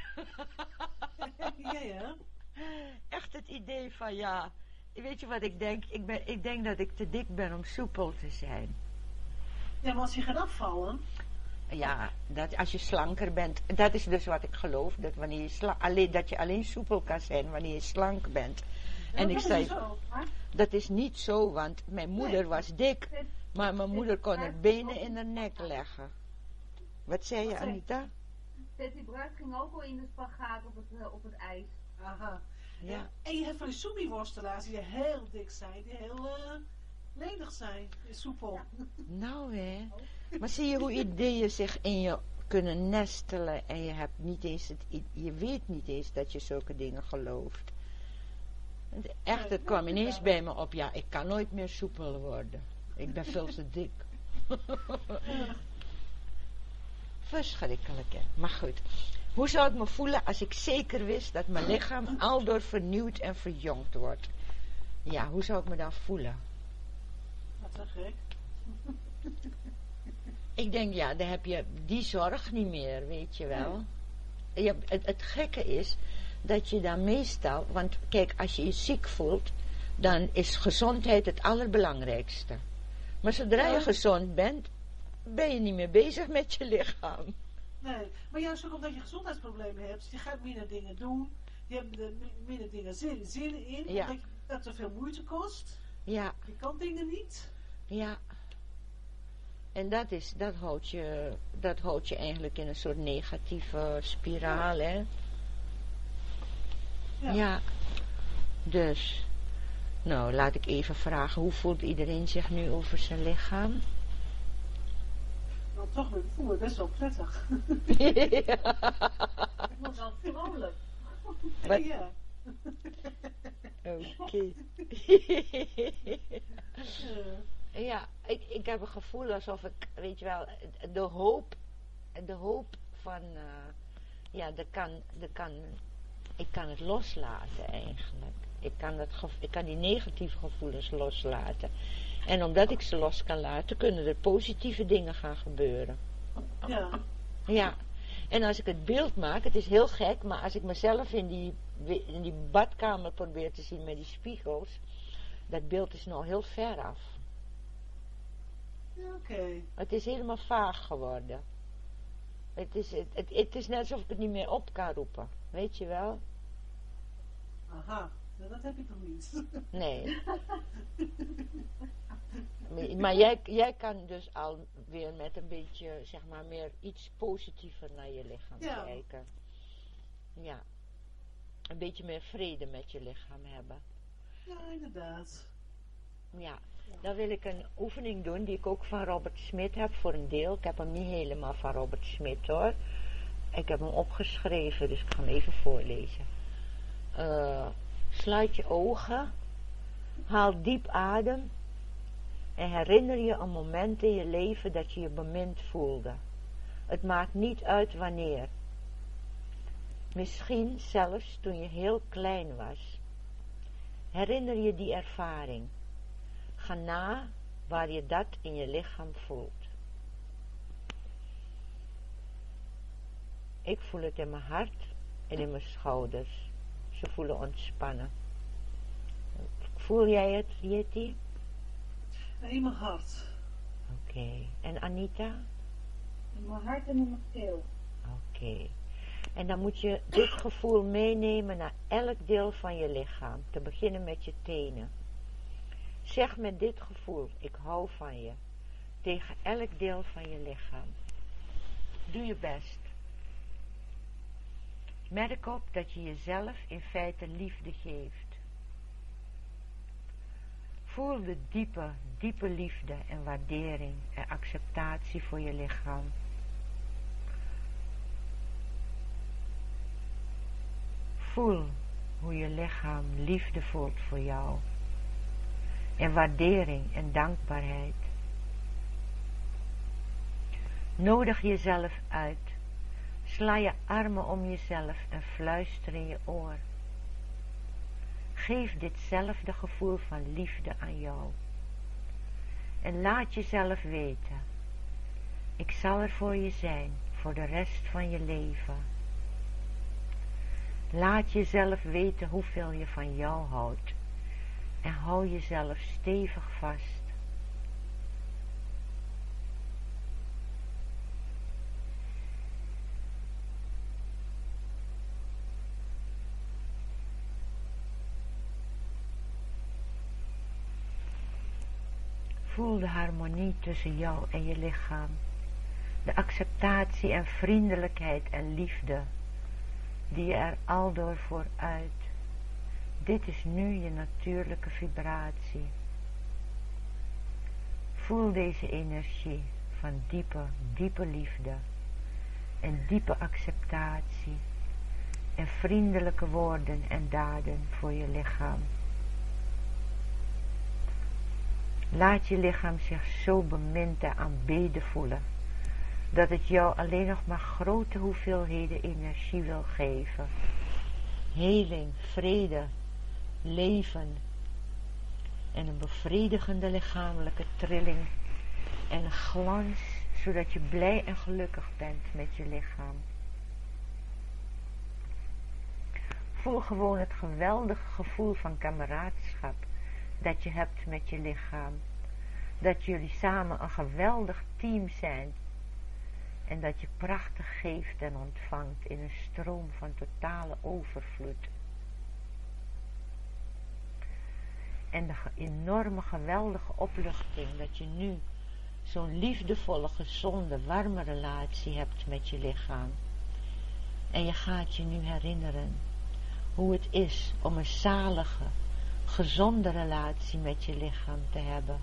Ja. Echt het idee van weet je wat ik denk? Ik denk dat ik te dik ben om soepel te zijn. Ja, maar als je gaat afvallen... Ja, dat als je slanker bent, dat is dus wat ik geloof, dat wanneer je dat je alleen soepel kan zijn wanneer je slank bent. En ik zei, dat is niet zo, want mijn moeder was dik, maar mijn moeder kon haar benen in haar nek leggen. Wat zei je, Anita? Betty Bruid ging ook al in de spagaat op het ijs. Aha. Ja. En je hebt van die soepieworstelaars die heel dik zijn, die heel lenig zijn, soepel. Nou hè, maar zie je hoe ideeën zich in je kunnen nestelen en je hebt niet eens je weet niet eens dat je zulke dingen gelooft. Echt, het kwam ineens bij me op, ja, ik kan nooit meer soepel worden. Ik ben veel te dik. Verschrikkelijk, hè. Maar goed. Hoe zou ik me voelen als ik zeker wist dat mijn lichaam aldoor vernieuwd en verjongd wordt? Ja, hoe zou ik me dan voelen? Wat zeg ik? Ik denk, ja, dan heb je die zorg niet meer, weet je wel. Het gekke is dat je dan meestal, want kijk, als je je ziek voelt, dan is gezondheid het allerbelangrijkste. Maar zodra je gezond bent, ben je niet meer bezig met je lichaam. Nee, maar juist ook omdat je gezondheidsproblemen hebt, je gaat minder dingen doen, je hebt minder dingen zin in, Ja. omdat dat te veel moeite kost. Ja. Je kan dingen niet. Ja. En dat houdt je eigenlijk in een soort negatieve spiraal, hè. Ja. Dus, nou, laat ik even vragen, hoe voelt iedereen zich nu over zijn lichaam? Nou, toch voel ik best wel prettig. Ik word wel vrolijk. Wat? Ja. Oké. Ja, ik heb een gevoel alsof ik, weet je wel, de hoop van, ja, ik kan het loslaten eigenlijk. Ik kan die negatieve gevoelens loslaten. En omdat ik ze los kan laten, kunnen er positieve dingen gaan gebeuren. Ja. Ja. En als ik het beeld maak, het is heel gek, maar als ik mezelf in die badkamer probeer te zien met die spiegels, dat beeld is nou heel ver af. Ja, oké. Het is helemaal vaag geworden. Het is net alsof ik het niet meer op kan roepen. Weet je wel? Aha, nou, dat heb ik nog niet. Nee. Maar jij kan dus alweer met een beetje, zeg maar, meer iets positiever naar je lichaam kijken. Ja. Een beetje meer vrede met je lichaam hebben. Ja, inderdaad. Ja. Dan wil ik een oefening doen die ik ook van Robert Smith heb voor een deel. Ik heb hem niet helemaal van Robert Smith hoor. Ik heb hem opgeschreven, dus ik ga hem even voorlezen. Sluit je ogen. Haal diep adem. En herinner je een moment in je leven dat je je bemind voelde. Het maakt niet uit wanneer. Misschien zelfs toen je heel klein was. Herinner je die ervaring. Ga na waar je dat in je lichaam voelt. Ik voel het in mijn hart en in mijn schouders. Ze voelen ontspannen. Voel jij het, Yeti? In mijn hart. Oké. En Anita? In mijn hart en in mijn keel. Oké. En dan moet je dit gevoel meenemen naar elk deel van je lichaam. Te beginnen met je tenen. Zeg met dit gevoel, ik hou van je. Tegen elk deel van je lichaam. Doe je best. Merk op dat je jezelf in feite liefde geeft. Voel de diepe liefde en waardering en acceptatie voor je lichaam. Voel hoe je lichaam liefde voelt voor jou. En waardering en dankbaarheid. Nodig jezelf uit. Sla je armen om jezelf en fluister in je oor. Geef ditzelfde gevoel van liefde aan jou. En laat jezelf weten. Ik zal er voor je zijn, voor de rest van je leven. Laat jezelf weten hoeveel je van jou houdt. En hou jezelf stevig vast. Voel de harmonie tussen jou en je lichaam. De acceptatie en vriendelijkheid en liefde die je er aldoor voor uit. Dit is nu je natuurlijke vibratie. Voel deze energie van diepe, diepe liefde en diepe acceptatie en vriendelijke woorden en daden voor je lichaam. Laat je lichaam zich zo bemind en aanbeden voelen, dat het jou alleen nog maar grote hoeveelheden energie wil geven. Heling, vrede, leven en een bevredigende lichamelijke trilling en glans, zodat je blij en gelukkig bent met je lichaam. Voel gewoon het geweldige gevoel van kameraadschap dat je hebt met je lichaam. Dat jullie samen een geweldig team zijn. En dat je prachtig geeft en ontvangt in een stroom van totale overvloed. En de enorme geweldige opluchting dat je nu zo'n liefdevolle, gezonde, warme relatie hebt met je lichaam. En je gaat je nu herinneren hoe het is om een zalige, gezonde relatie met je lichaam te hebben.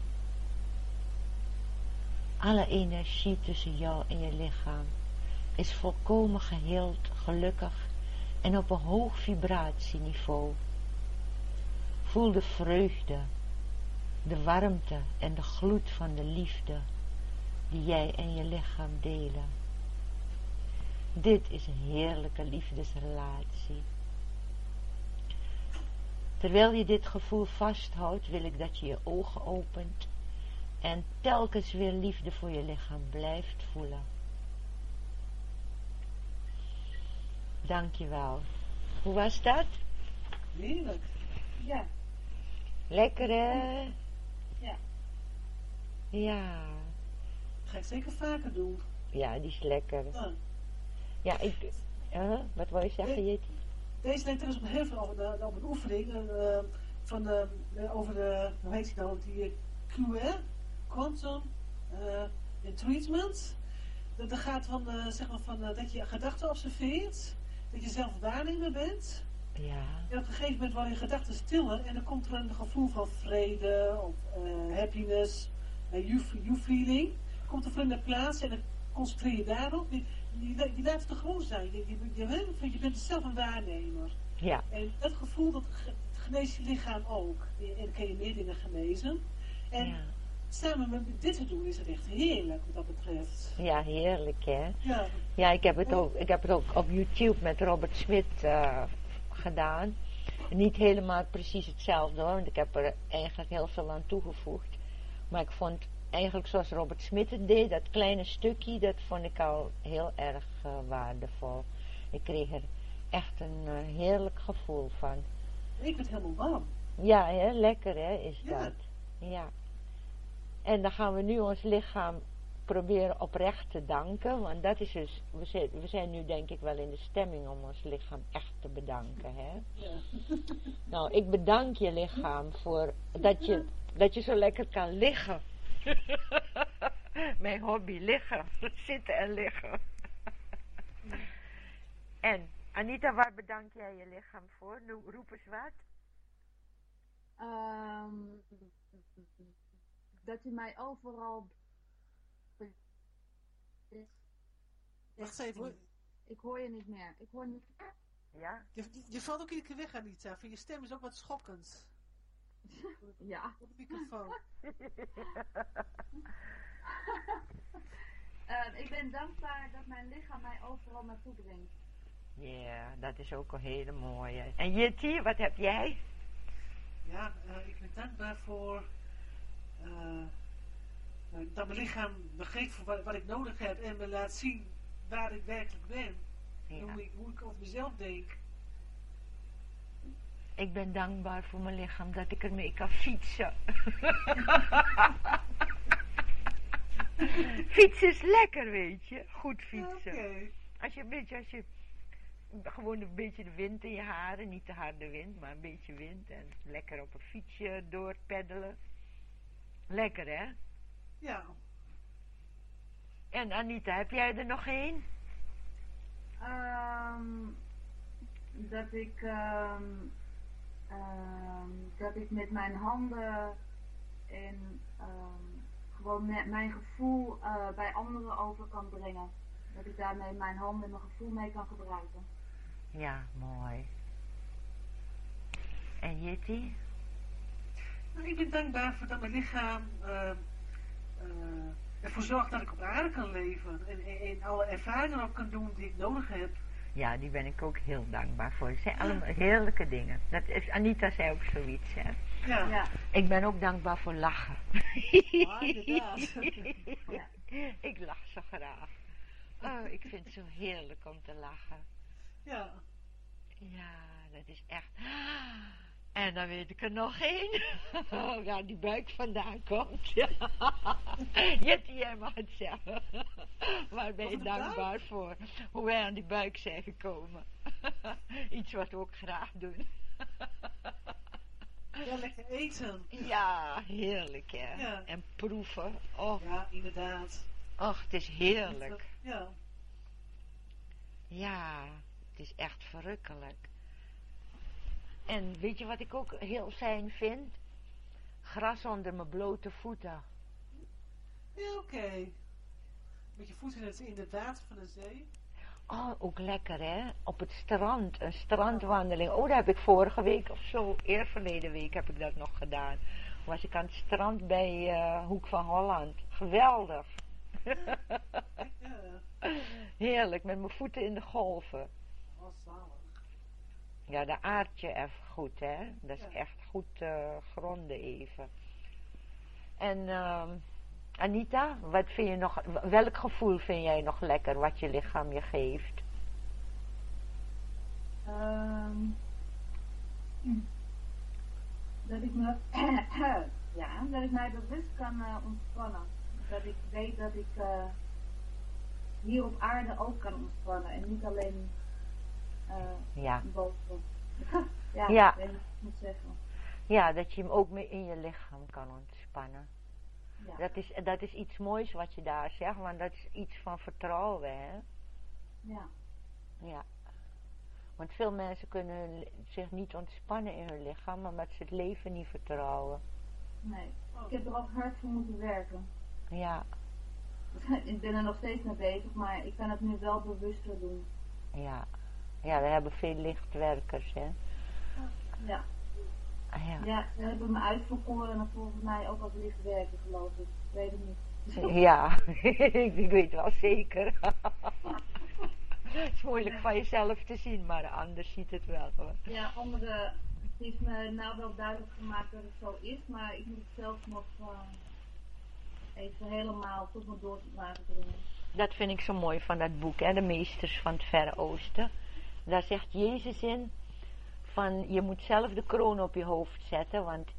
Alle energie tussen jou en je lichaam is volkomen geheeld, gelukkig en op een hoog vibratieniveau. Voel de vreugde, de warmte en de gloed van de liefde die jij en je lichaam delen. Dit is een heerlijke liefdesrelatie. Terwijl je dit gevoel vasthoudt, wil ik dat je je ogen opent en telkens weer liefde voor je lichaam blijft voelen. Dankjewel. Hoe was dat? Heerlijk. Ja. Lekker hè? Ja. Ja. Dat ga ik zeker vaker doen. Ja, die is lekker. Ja. Ja, wat wil je zeggen, Jetty? Deze leek er is heel veel over een oefening over de, hoe heet die nou, die QR, Quantum Treatment. Dat gaat van dat je gedachten observeert, dat je zelf waarnemer bent. Ja. En op een gegeven moment worden je gedachten stiller en dan komt er een gevoel van vrede, of happiness, you-feeling. Komt er in de plaats en dan concentreer je daarop. Je laat het er gewoon zijn. Je bent zelf een waarnemer. Ja. En dat gevoel, dat geneest je lichaam ook. En dan kan je meer dingen genezen. En Ja. samen met dit te doen is het echt heerlijk wat dat betreft. Ja, heerlijk hè? Ja. Ja, ik heb het ook op YouTube met Robert Smit gedaan. Niet helemaal precies hetzelfde hoor, want ik heb er eigenlijk heel veel aan toegevoegd. Maar ik vond eigenlijk zoals Robert Smit het deed, dat kleine stukje, dat vond ik al heel erg waardevol. Ik kreeg er echt een heerlijk gevoel van. Ik werd helemaal warm. Ja, hè? Lekker hè, is Ja. dat. Ja. En dan gaan we nu ons lichaam proberen oprecht te danken, want dat is dus, we zijn nu denk ik wel in de stemming om ons lichaam echt te bedanken, hè. Ja. Nou, ik bedank je lichaam voor dat je zo lekker kan liggen. Mijn hobby, liggen. Zitten en liggen. En, Anita, waar bedank jij je lichaam voor? Roep eens wat. Dat u mij overal... Wacht even hoor. Ik hoor je niet meer. Ik hoor niet... Ja? Je valt ook iedere keer weg, Anita. Van je stem is ook wat schokkend. Ja. Op de microfoon. Ik ben dankbaar dat mijn lichaam mij overal naartoe brengt. Ja, dat is ook een hele mooie. En Jetty, wat heb jij? Ja, ik ben dankbaar voor dat mijn lichaam begreep voor wat ik nodig heb en me laat zien waar ik werkelijk ben. Ja. Hoe ik over mezelf denk. Ik ben dankbaar voor mijn lichaam dat ik ermee kan fietsen. Fietsen is lekker, weet je. Goed fietsen. Okay. Als je gewoon een beetje de wind in je haren, niet te harde wind, maar een beetje wind en lekker op een fietsje doorpeddelen. Lekker, hè? Ja. En Anita, heb jij er nog één? Dat ik met mijn handen en gewoon mijn gevoel bij anderen over kan brengen. Dat ik daarmee mijn handen en mijn gevoel mee kan gebruiken. Ja, mooi. En Jitty? Nou, ik ben dankbaar voor dat mijn lichaam ervoor zorgt dat ik op aarde kan leven. En alle ervaringen ook kan doen die ik nodig heb. Ja, die ben ik ook heel dankbaar voor. Het zijn allemaal heerlijke dingen. Anita zei ook zoiets, hè. Ja. Ik ben ook dankbaar voor lachen. Ja, inderdaad. Ja. Ik lach zo graag. Oh, ik vind het zo heerlijk om te lachen. Ja. Ja, dat is echt... En dan weet ik er nog één. Waar die buik vandaan komt. Jetty, jij mag het zeggen. Waar ben je dankbaar voor? Hoe wij aan die buik zijn gekomen. Iets wat we ook graag doen. Ja, lekker eten. Ja, heerlijk, hè. Ja. En proeven. Oh. Ja, inderdaad. Och, het is heerlijk. Ja. Ja, het is echt verrukkelijk. En weet je wat ik ook heel fijn vind? Gras onder mijn blote voeten. Ja, oké. Met je voeten in het water van de zee. Oh, ook lekker, hè? Op het strand, een strandwandeling. Oh, dat heb ik vorige week of zo, eerverleden week heb ik dat nog gedaan. Was ik aan het strand bij Hoek van Holland. Geweldig. Ja. Heerlijk, met mijn voeten in de golven. Oh, zalig. Ja, de aard je even goed, hè. Dat is Ja. echt goed gronden even. En Anita, wat vind je nog, welk gevoel vind jij nog lekker wat je lichaam je geeft? Dat ik me dat ik mij bewust kan ontspannen. Dat ik weet dat ik hier op aarde ook kan ontspannen en niet alleen Ja. boven. Ja. Ik weet niet wat ik moet zeggen. Ja, dat je hem ook meer in je lichaam kan ontspannen. Ja. Dat is iets moois wat je daar zegt, want dat is iets van vertrouwen, hè. Ja. Ja. Want veel mensen kunnen zich niet ontspannen in hun lichaam, omdat ze het leven niet vertrouwen. Nee. Ik heb er ook hard voor moeten werken. Ja. Ik ben er nog steeds mee bezig, maar ik kan het nu wel bewuster doen. Ja. Ja, we hebben veel lichtwerkers, hè. Ja. Ja. Ja, ze hebben me uitverkoren en volgens mij ook als lichtwerker, geloof ik. Ik weet het niet. Ja, ik weet wel zeker. Het is moeilijk van jezelf te zien, maar de ander ziet het wel, hoor. Ja, het heeft me nou wel duidelijk gemaakt dat het zo is, maar ik moet het zelf nog even helemaal tot me door laten brengen. Dat vind ik zo mooi van dat boek, hè, de Meesters van het Verre Oosten. Daar zegt Jezus in, van je moet zelf de kroon op je hoofd zetten, want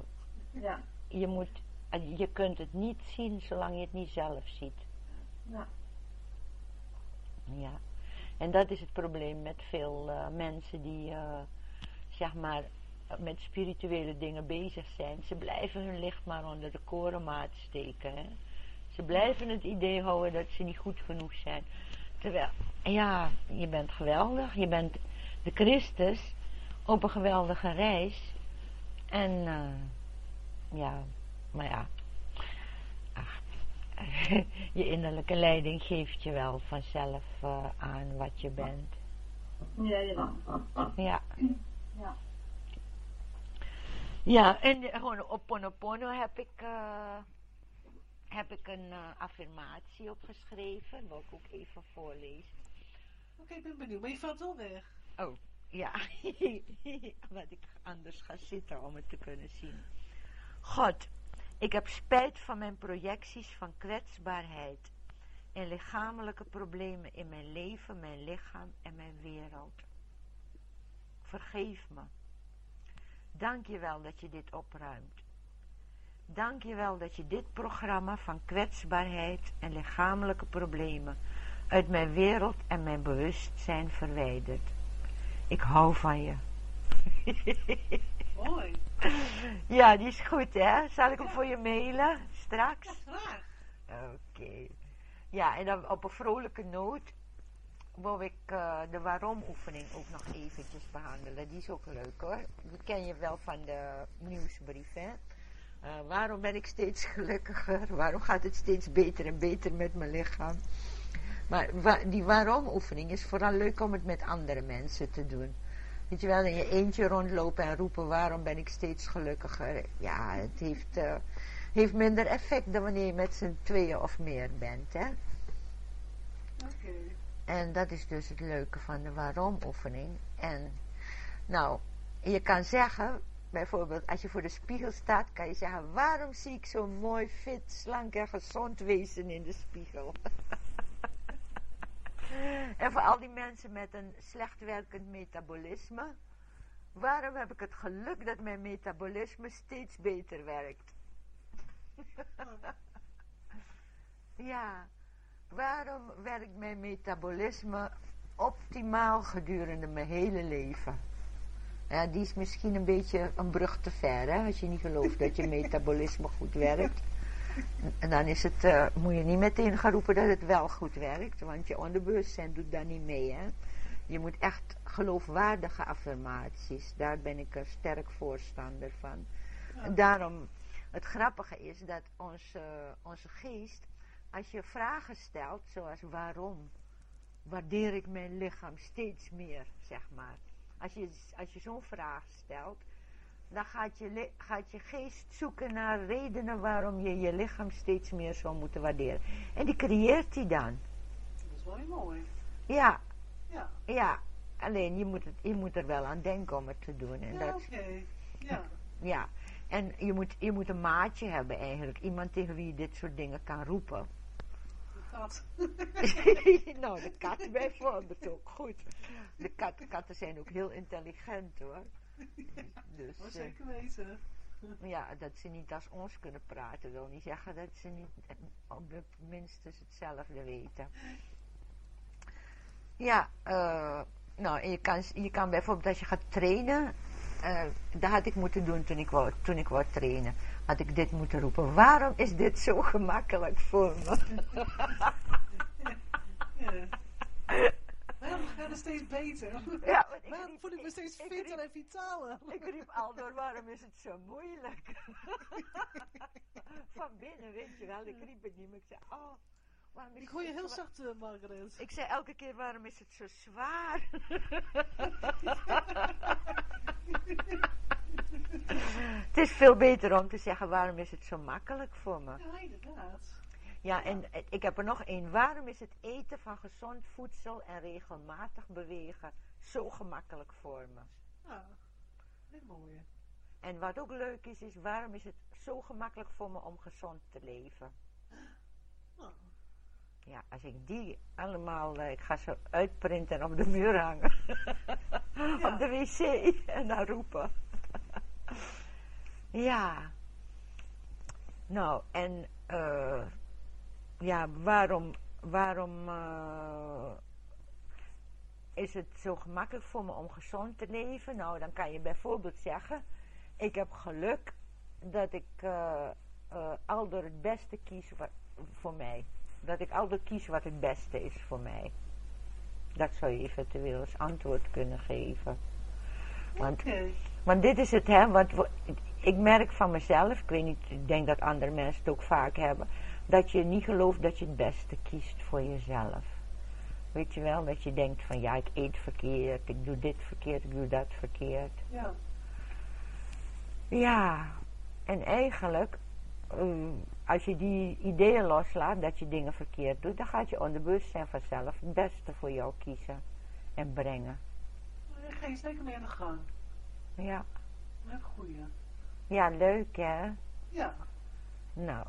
je kunt het niet zien zolang je het niet zelf ziet. Ja. Ja. En dat is het probleem met veel mensen die, zeg maar, met spirituele dingen bezig zijn. Ze blijven hun licht maar onder de korenmaat steken, hè. Ze blijven het idee houden dat ze niet goed genoeg zijn. Terwijl, ja, je bent geweldig. Je bent de Christus op een geweldige reis. En, ja, maar ja. Ach, je innerlijke leiding geeft je wel vanzelf aan wat je bent. Ja, ja. Ja. Ja. Ja, en gewoon op Ponopono heb ik een affirmatie opgeschreven. Dat wil ik ook even voorlezen. Oké, ik ben benieuwd, maar je valt wel weg. Oh, ja. Want ik anders ga zitten om het te kunnen zien. God, ik heb spijt van mijn projecties van kwetsbaarheid en lichamelijke problemen in mijn leven, mijn lichaam en mijn wereld. Vergeef me. Dank je wel dat je dit opruimt. Dank je wel dat je dit programma van kwetsbaarheid en lichamelijke problemen uit mijn wereld en mijn bewustzijn verwijdert. Ik hou van je. Mooi. Ja, die is goed, hè? Zal ik hem voor je mailen straks? Graag. Oké. Ja, en dan op een vrolijke noot wil ik de waarom-oefening ook nog eventjes behandelen. Die is ook leuk, hoor. Die ken je wel van de nieuwsbrief, hè? Waarom ben ik steeds gelukkiger? Waarom gaat het steeds beter en beter met mijn lichaam? Maar die waarom-oefening is vooral leuk om het met andere mensen te doen. Weet je wel, in je eentje rondlopen en roepen, waarom ben ik steeds gelukkiger? Ja, het heeft minder effect dan wanneer je met z'n tweeën of meer bent, hè? Oké. En dat is dus het leuke van de waarom-oefening. En, nou, je kan zeggen, bijvoorbeeld als je voor de spiegel staat, kan je zeggen, waarom zie ik zo'n mooi, fit, slank en gezond wezen in de spiegel? En voor al die mensen met een slecht werkend metabolisme, waarom heb ik het geluk dat mijn metabolisme steeds beter werkt? Ja, waarom werkt mijn metabolisme optimaal gedurende mijn hele leven? Ja, die is misschien een beetje een brug te ver, hè, als je niet gelooft dat je metabolisme goed werkt. En dan is het, moet je niet meteen gaan roepen dat het wel goed werkt, want je onderbewustzijn doet daar niet mee, hè. Je moet echt geloofwaardige affirmaties, daar ben ik een sterk voorstander van. En daarom, het grappige is dat onze geest, als je vragen stelt, zoals waarom, waardeer ik mijn lichaam steeds meer, zeg maar. Als je zo'n vraag stelt, dan gaat je geest zoeken naar redenen waarom je je lichaam steeds meer zou moeten waarderen. En die creëert hij dan. Dat is wel heel mooi. Ja. Ja. Ja. Alleen je moet er wel aan denken om het te doen. En Ja, oké. Ja. Ja. En je moet een maatje hebben eigenlijk. Iemand tegen wie je dit soort dingen kan roepen. De kat. Nou, de kat bijvoorbeeld ook. Goed. De katten zijn ook heel intelligent, hoor. Dus, Maar zeker weten. ja, dat ze niet als ons kunnen praten, wil niet zeggen dat ze niet op het minstens hetzelfde weten. Ja, nou, en je kan bijvoorbeeld als je gaat trainen, dat had ik moeten doen toen ik wou trainen, had ik dit moeten roepen. Waarom is dit zo gemakkelijk voor me? Ja. Waarom gaat het steeds beter? Ja, Waarom voel ik me steeds fitter en vitaler? Ik riep al door, waarom is het zo moeilijk? Van binnen, weet je wel, ik riep het niet, maar ik zei, oh, waarom is Ik hoor je het heel zo zacht, Margaret. Ik zei elke keer, waarom is het zo zwaar? Het is veel beter om te zeggen, waarom is het zo makkelijk voor me? Ja, inderdaad. Ja, en ik heb er nog één. Waarom is het eten van gezond voedsel en regelmatig bewegen zo gemakkelijk voor me? Ja, heel mooi. En wat ook leuk is waarom is het zo gemakkelijk voor me om gezond te leven? Oh. Ja, als ik die allemaal, ik ga ze uitprinten en op de muur hangen. Ja. Op de wc en dan roepen. Ja. Nou, en ja, waarom is het zo gemakkelijk voor me om gezond te leven? Nou, dan kan je bijvoorbeeld zeggen, ik heb geluk dat ik altijd het beste kies voor mij. Dat ik altijd kies wat het beste is voor mij. Dat zou je eventueel als antwoord kunnen geven. Want dit is het, hè, ik merk van mezelf, ik weet niet, ik denk dat andere mensen het ook vaak hebben, dat je niet gelooft dat je het beste kiest voor jezelf. Weet je wel, dat je denkt van ja, ik eet verkeerd, ik doe dit verkeerd, ik doe dat verkeerd. Ja. Ja, en eigenlijk, als je die ideeën loslaat dat je dingen verkeerd doet, dan gaat je onderbewustzijn vanzelf het beste voor jou kiezen en brengen. Dan ga je zeker mee aan de gang. Ja. Een goeie. Ja, leuk hè? Ja. Nou,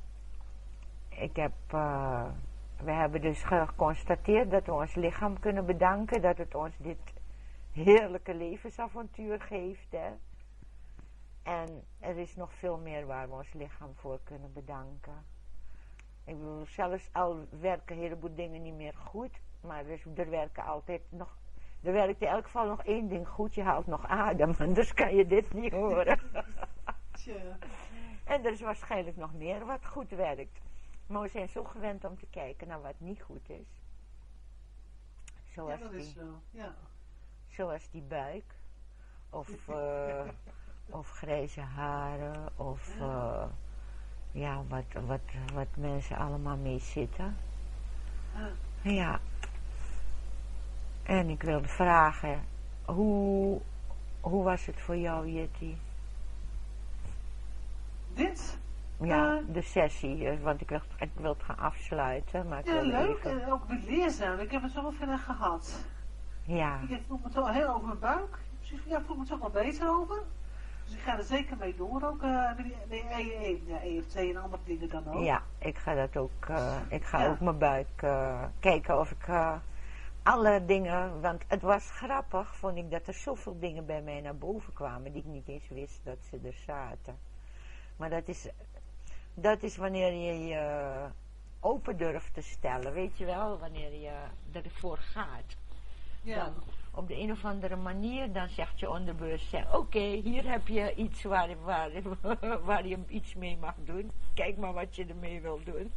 we hebben dus geconstateerd dat we ons lichaam kunnen bedanken, dat het ons dit heerlijke levensavontuur geeft, hè. En er is nog veel meer waar we ons lichaam voor kunnen bedanken. Ik bedoel, zelfs al werken een heleboel dingen niet meer goed, maar er werken altijd nog er werkt in elk geval nog één ding goed. Je haalt nog adem, anders kan je dit niet horen. Tja. En er is waarschijnlijk nog meer wat goed werkt. Maar we zijn zo gewend om te kijken naar wat niet goed is. Ja, dat is zo. Ja. Zoals die buik. Of grijze haren. Of wat mensen allemaal mee zitten. Ja. En ik wilde vragen, hoe was het voor jou, Jetty? Dit? Ja, de sessie, want ik wil het gaan afsluiten. Maar ik Ja, leuk. even... En ook met leerzaam. Ik heb het zo wel verder gehad. Ja. Ik voel me toch heel over mijn buik. Ja, ik voel me toch wel beter over. Dus ik ga er zeker mee door. Ook met die EFT en andere dingen dan ook. Ja, ik ga dat ook. Ik ga ook mijn buik kijken of ik alle dingen. Want het was grappig, vond ik, dat er zoveel dingen bij mij naar boven kwamen die ik niet eens wist dat ze er zaten. Maar dat is wanneer je je open durft te stellen, weet je wel, wanneer je ervoor gaat. Ja. Dan op de een of andere manier, dan zegt je onderbewustzijn, oké, hier heb je iets waar je iets mee mag doen. Kijk maar wat je ermee wil doen.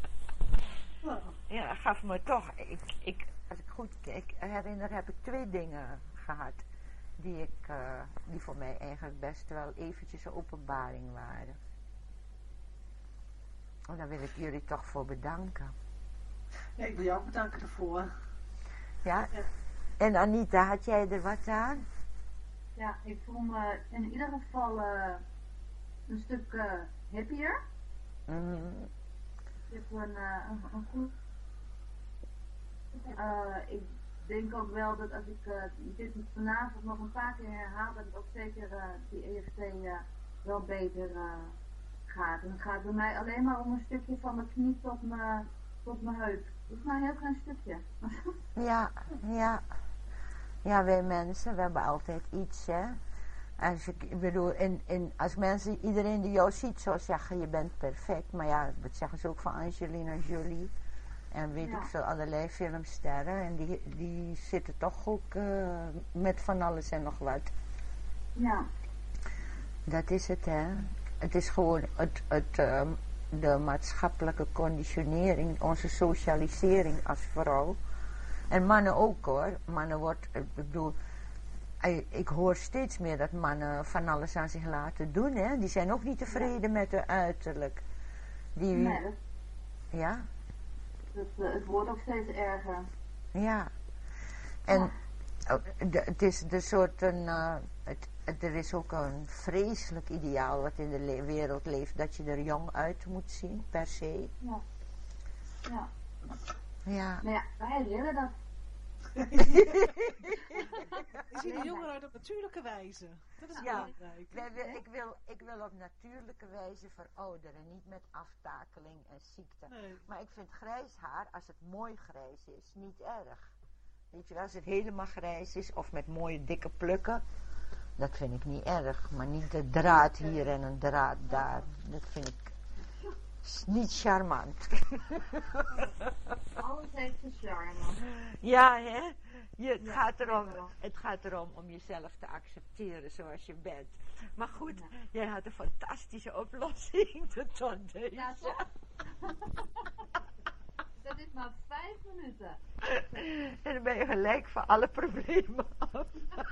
Ja, gaf me toch, als ik goed herinner, heb ik 2 dingen gehad die voor mij eigenlijk best wel eventjes een openbaring waren. En daar wil ik jullie toch voor bedanken. Ja, ik wil jou ook bedanken ervoor. Ja. Ja? En Anita, had jij er wat aan? Ja, ik voel me in ieder geval een stuk happier. Ik heb een goed... ik denk ook wel dat als ik dit vanavond nog een paar keer herhaal, dat het ook zeker die EFT wel beter gaat. En het gaat bij mij alleen maar om een stukje van mijn knie tot mijn heup. Dat is maar een heel klein stukje. Ja, wij mensen, we hebben altijd iets, hè. Ik bedoel, als mensen, iedereen die jou ziet, zou zeggen, je bent perfect. Maar ja, dat zeggen ze ook van Angelina Jolie. En weet ik veel, allerlei filmsterren. En die zitten toch ook met van alles en nog wat. Ja. Dat is het, hè. Het is gewoon de maatschappelijke conditionering, onze socialisering als vrouw. En mannen ook, hoor. Ik bedoel, ik hoor steeds meer dat mannen van alles aan zich laten doen, hè. Die zijn ook niet tevreden met hun uiterlijk. Ja? Het wordt ook steeds erger. Ja. En het is de soort er is ook een vreselijk ideaal wat in de wereld leeft, dat je er jong uit moet zien, per se. Ja. Ja. Maar ja, wij willen dat. Je ziet de jongeren uit op natuurlijke wijze. Dat is belangrijk. Ik wil op natuurlijke wijze verouderen, niet met aftakeling en ziekte. Nee. Maar ik vind grijs haar, als het mooi grijs is, niet erg. Weet je wel, als het helemaal grijs is, of met mooie dikke plukken, dat vind ik niet erg. Maar niet de draad hier en een draad daar. Dat vind ik niet charmant. Alles heeft zijn charme. Ja, hè? Het gaat erom om jezelf te accepteren zoals je bent. Maar goed, jij had een fantastische oplossing tot deze. Ja, toch? Dat is maar 5 minuten. En dan ben je gelijk van alle problemen af.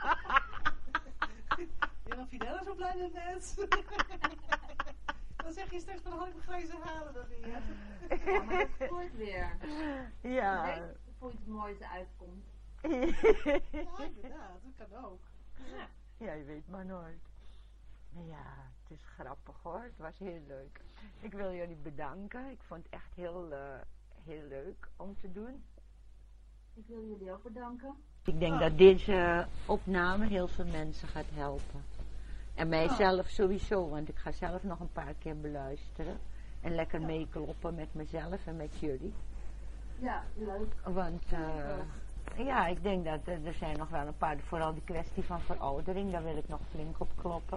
Ja, maar Fidel is zo blij met mensen. Dan zeg je straks, maar dan had ik mijn grijze haren dan weer. Ja, maar dat wordt weer. Ja. Ik weet voor iets moois uitkomt. Ja, inderdaad, dat kan ook. Ja, je weet maar nooit. Ja, het is grappig, hoor. Het was heel leuk. Ik wil jullie bedanken. Ik vond het echt heel leuk om te doen. Ik wil jullie ook bedanken. Ik denk dat deze opname heel veel mensen gaat helpen. En mijzelf sowieso, want ik ga zelf nog een paar keer beluisteren. En lekker meekloppen met mezelf en met jullie. Ja, leuk. Want ja, ik denk dat er zijn nog wel een paar, vooral die kwestie van veroudering, daar wil ik nog flink op kloppen.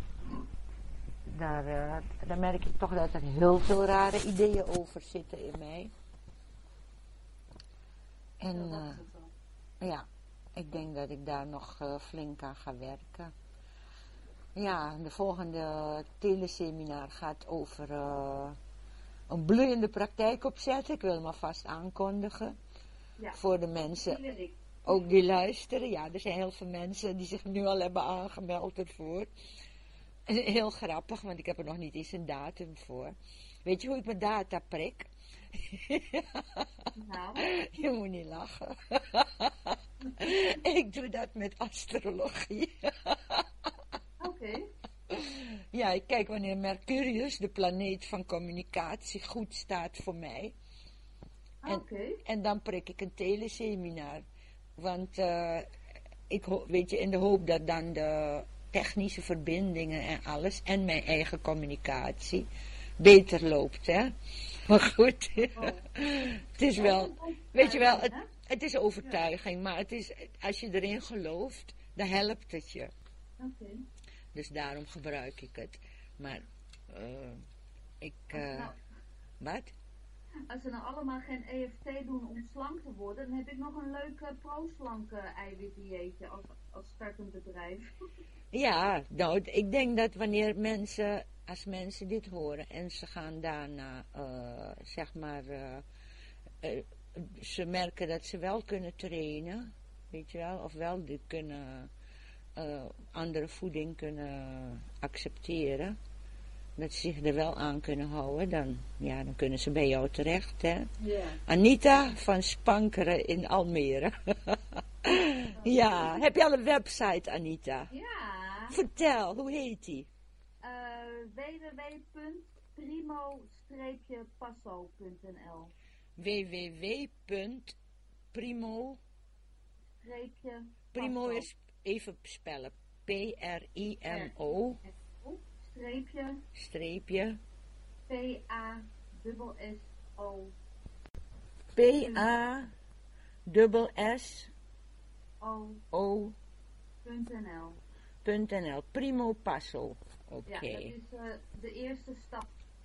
Daar merk ik toch dat er heel veel rare ideeën over zitten in mij. En ja, Ik denk dat ik daar nog flink aan ga werken. Ja, de volgende teleseminar gaat over een bloeiende praktijk opzetten. Ik wil hem alvast aankondigen. Ja. Voor de mensen Die wil ik. ook die luisteren. Ja, er zijn heel veel mensen die zich nu al hebben aangemeld ervoor. Heel grappig, want ik heb er nog niet eens een datum voor. Weet je hoe ik mijn data prik? Nou, Je moet niet lachen. Ik doe dat met astrologie. oké. Ja, ik kijk wanneer Mercurius, de planeet van communicatie, goed staat voor mij. Oké. En dan prik ik een teleseminar. Want weet je, in de hoop dat dan de technische verbindingen en alles en mijn eigen communicatie beter loopt, hè. Maar goed, het is wel, weet je wel, het is overtuiging, maar het is, als je erin gelooft, dan helpt het je. Oké. Dus daarom gebruik ik het. Maar Nou, wat? als ze nou allemaal geen EFT doen om slank te worden, dan heb ik nog een leuk pro-slank eiwitdieetje als startend bedrijf. Ja, nou, ik denk dat wanneer als mensen dit horen en ze gaan daarna, zeg maar, ze merken dat ze wel kunnen trainen, weet je wel, of wel die kunnen, andere voeding kunnen accepteren, dat ze zich er wel aan kunnen houden, dan kunnen ze bij jou terecht, hè. Ja. Anita van Spankeren in Almere. Ja, heb je al een website, Anita? Ja. Vertel, hoe heet die? www.primo-passo.nl www.primo Primo is even spellen. PRIMO streepje PASSO PASSO.nl Primo Passo. Oké. Ja, dat is de eerste stap.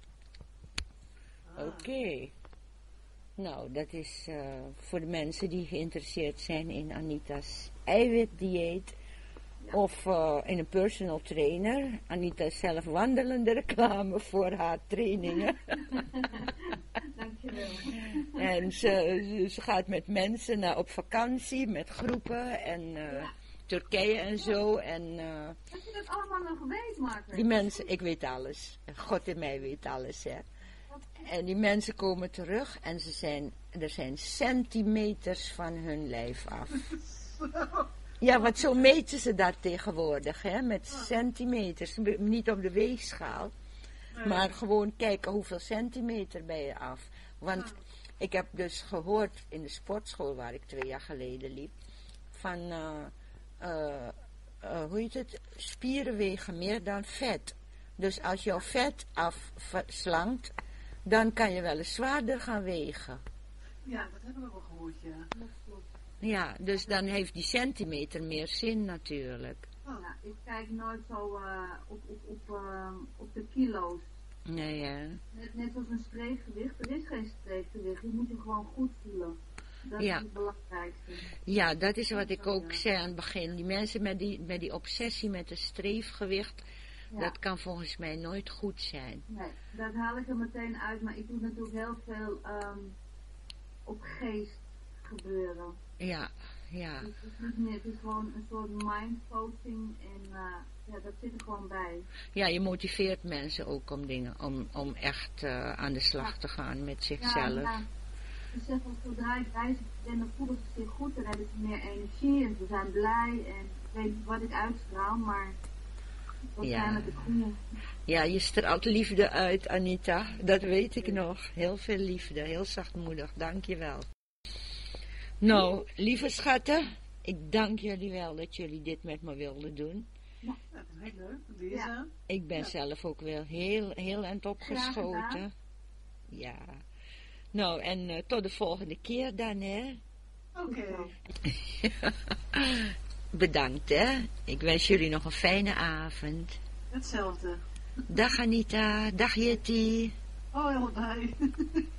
Oké. Nou, dat is voor de mensen die geïnteresseerd zijn in Anita's eiwitdieet. Ja. Of in een personal trainer. Anita is zelf wandelende reclame voor haar trainingen. Dankjewel. En ze gaat met mensen op vakantie, met groepen en Turkije en zo. En, heb je dat allemaal nog weet, Margaret? Die mensen, ik weet alles. God in mij weet alles, hè. En die mensen komen terug en er zijn centimeters van hun lijf af. Ja, want zo meten ze dat tegenwoordig, hè, met centimeters. Niet op de weegschaal, maar gewoon kijken hoeveel centimeter ben je af. Want ik heb dus gehoord in de sportschool waar ik 2 jaar geleden liep, van, hoe heet het, spieren wegen meer dan vet. Dus als jouw vet afslankt, dan kan je wel eens zwaarder gaan wegen. Ja, dat hebben we wel gehoord, ja. Ja, dus dan heeft die centimeter meer zin natuurlijk. Ja, ik kijk nooit zo op de kilo's. Nee, hè. Net als een streefgewicht. Er is geen streefgewicht. Je moet je gewoon goed voelen. Dat is het belangrijkste. Ja, dat is wat ik ook zei aan het begin. Die mensen met die obsessie met een streefgewicht, dat kan volgens mij nooit goed zijn. Nee, dat haal ik er meteen uit. Maar ik doe natuurlijk heel veel op geest gebeuren. Ja. Dus het is gewoon een soort mindfocusing en dat zit er gewoon bij. Ja, je motiveert mensen ook om echt aan de slag te gaan met zichzelf. Ja. Ik zeg dat zodra ik bezig ben, dan voelen ze zich goed, dan hebben ze meer energie en ze zijn blij en ik weet niet wat ik uitstraal, maar waarschijnlijk het goede. Ja, je straalt liefde uit, Anita, dat weet ik nog. Heel veel liefde, heel zachtmoedig, dank je wel. Nou, lieve schatten, ik dank jullie wel dat jullie dit met me wilden doen. Ja, dat is heel leuk. Lezen. Ik ben zelf ook wel heel eind opgeschoten. Ja. Nou, en tot de volgende keer dan, hè. Oké. Bedankt, hè. Ik wens jullie nog een fijne avond. Hetzelfde. Dag Anita, dag Jetty. Oh, heel blij.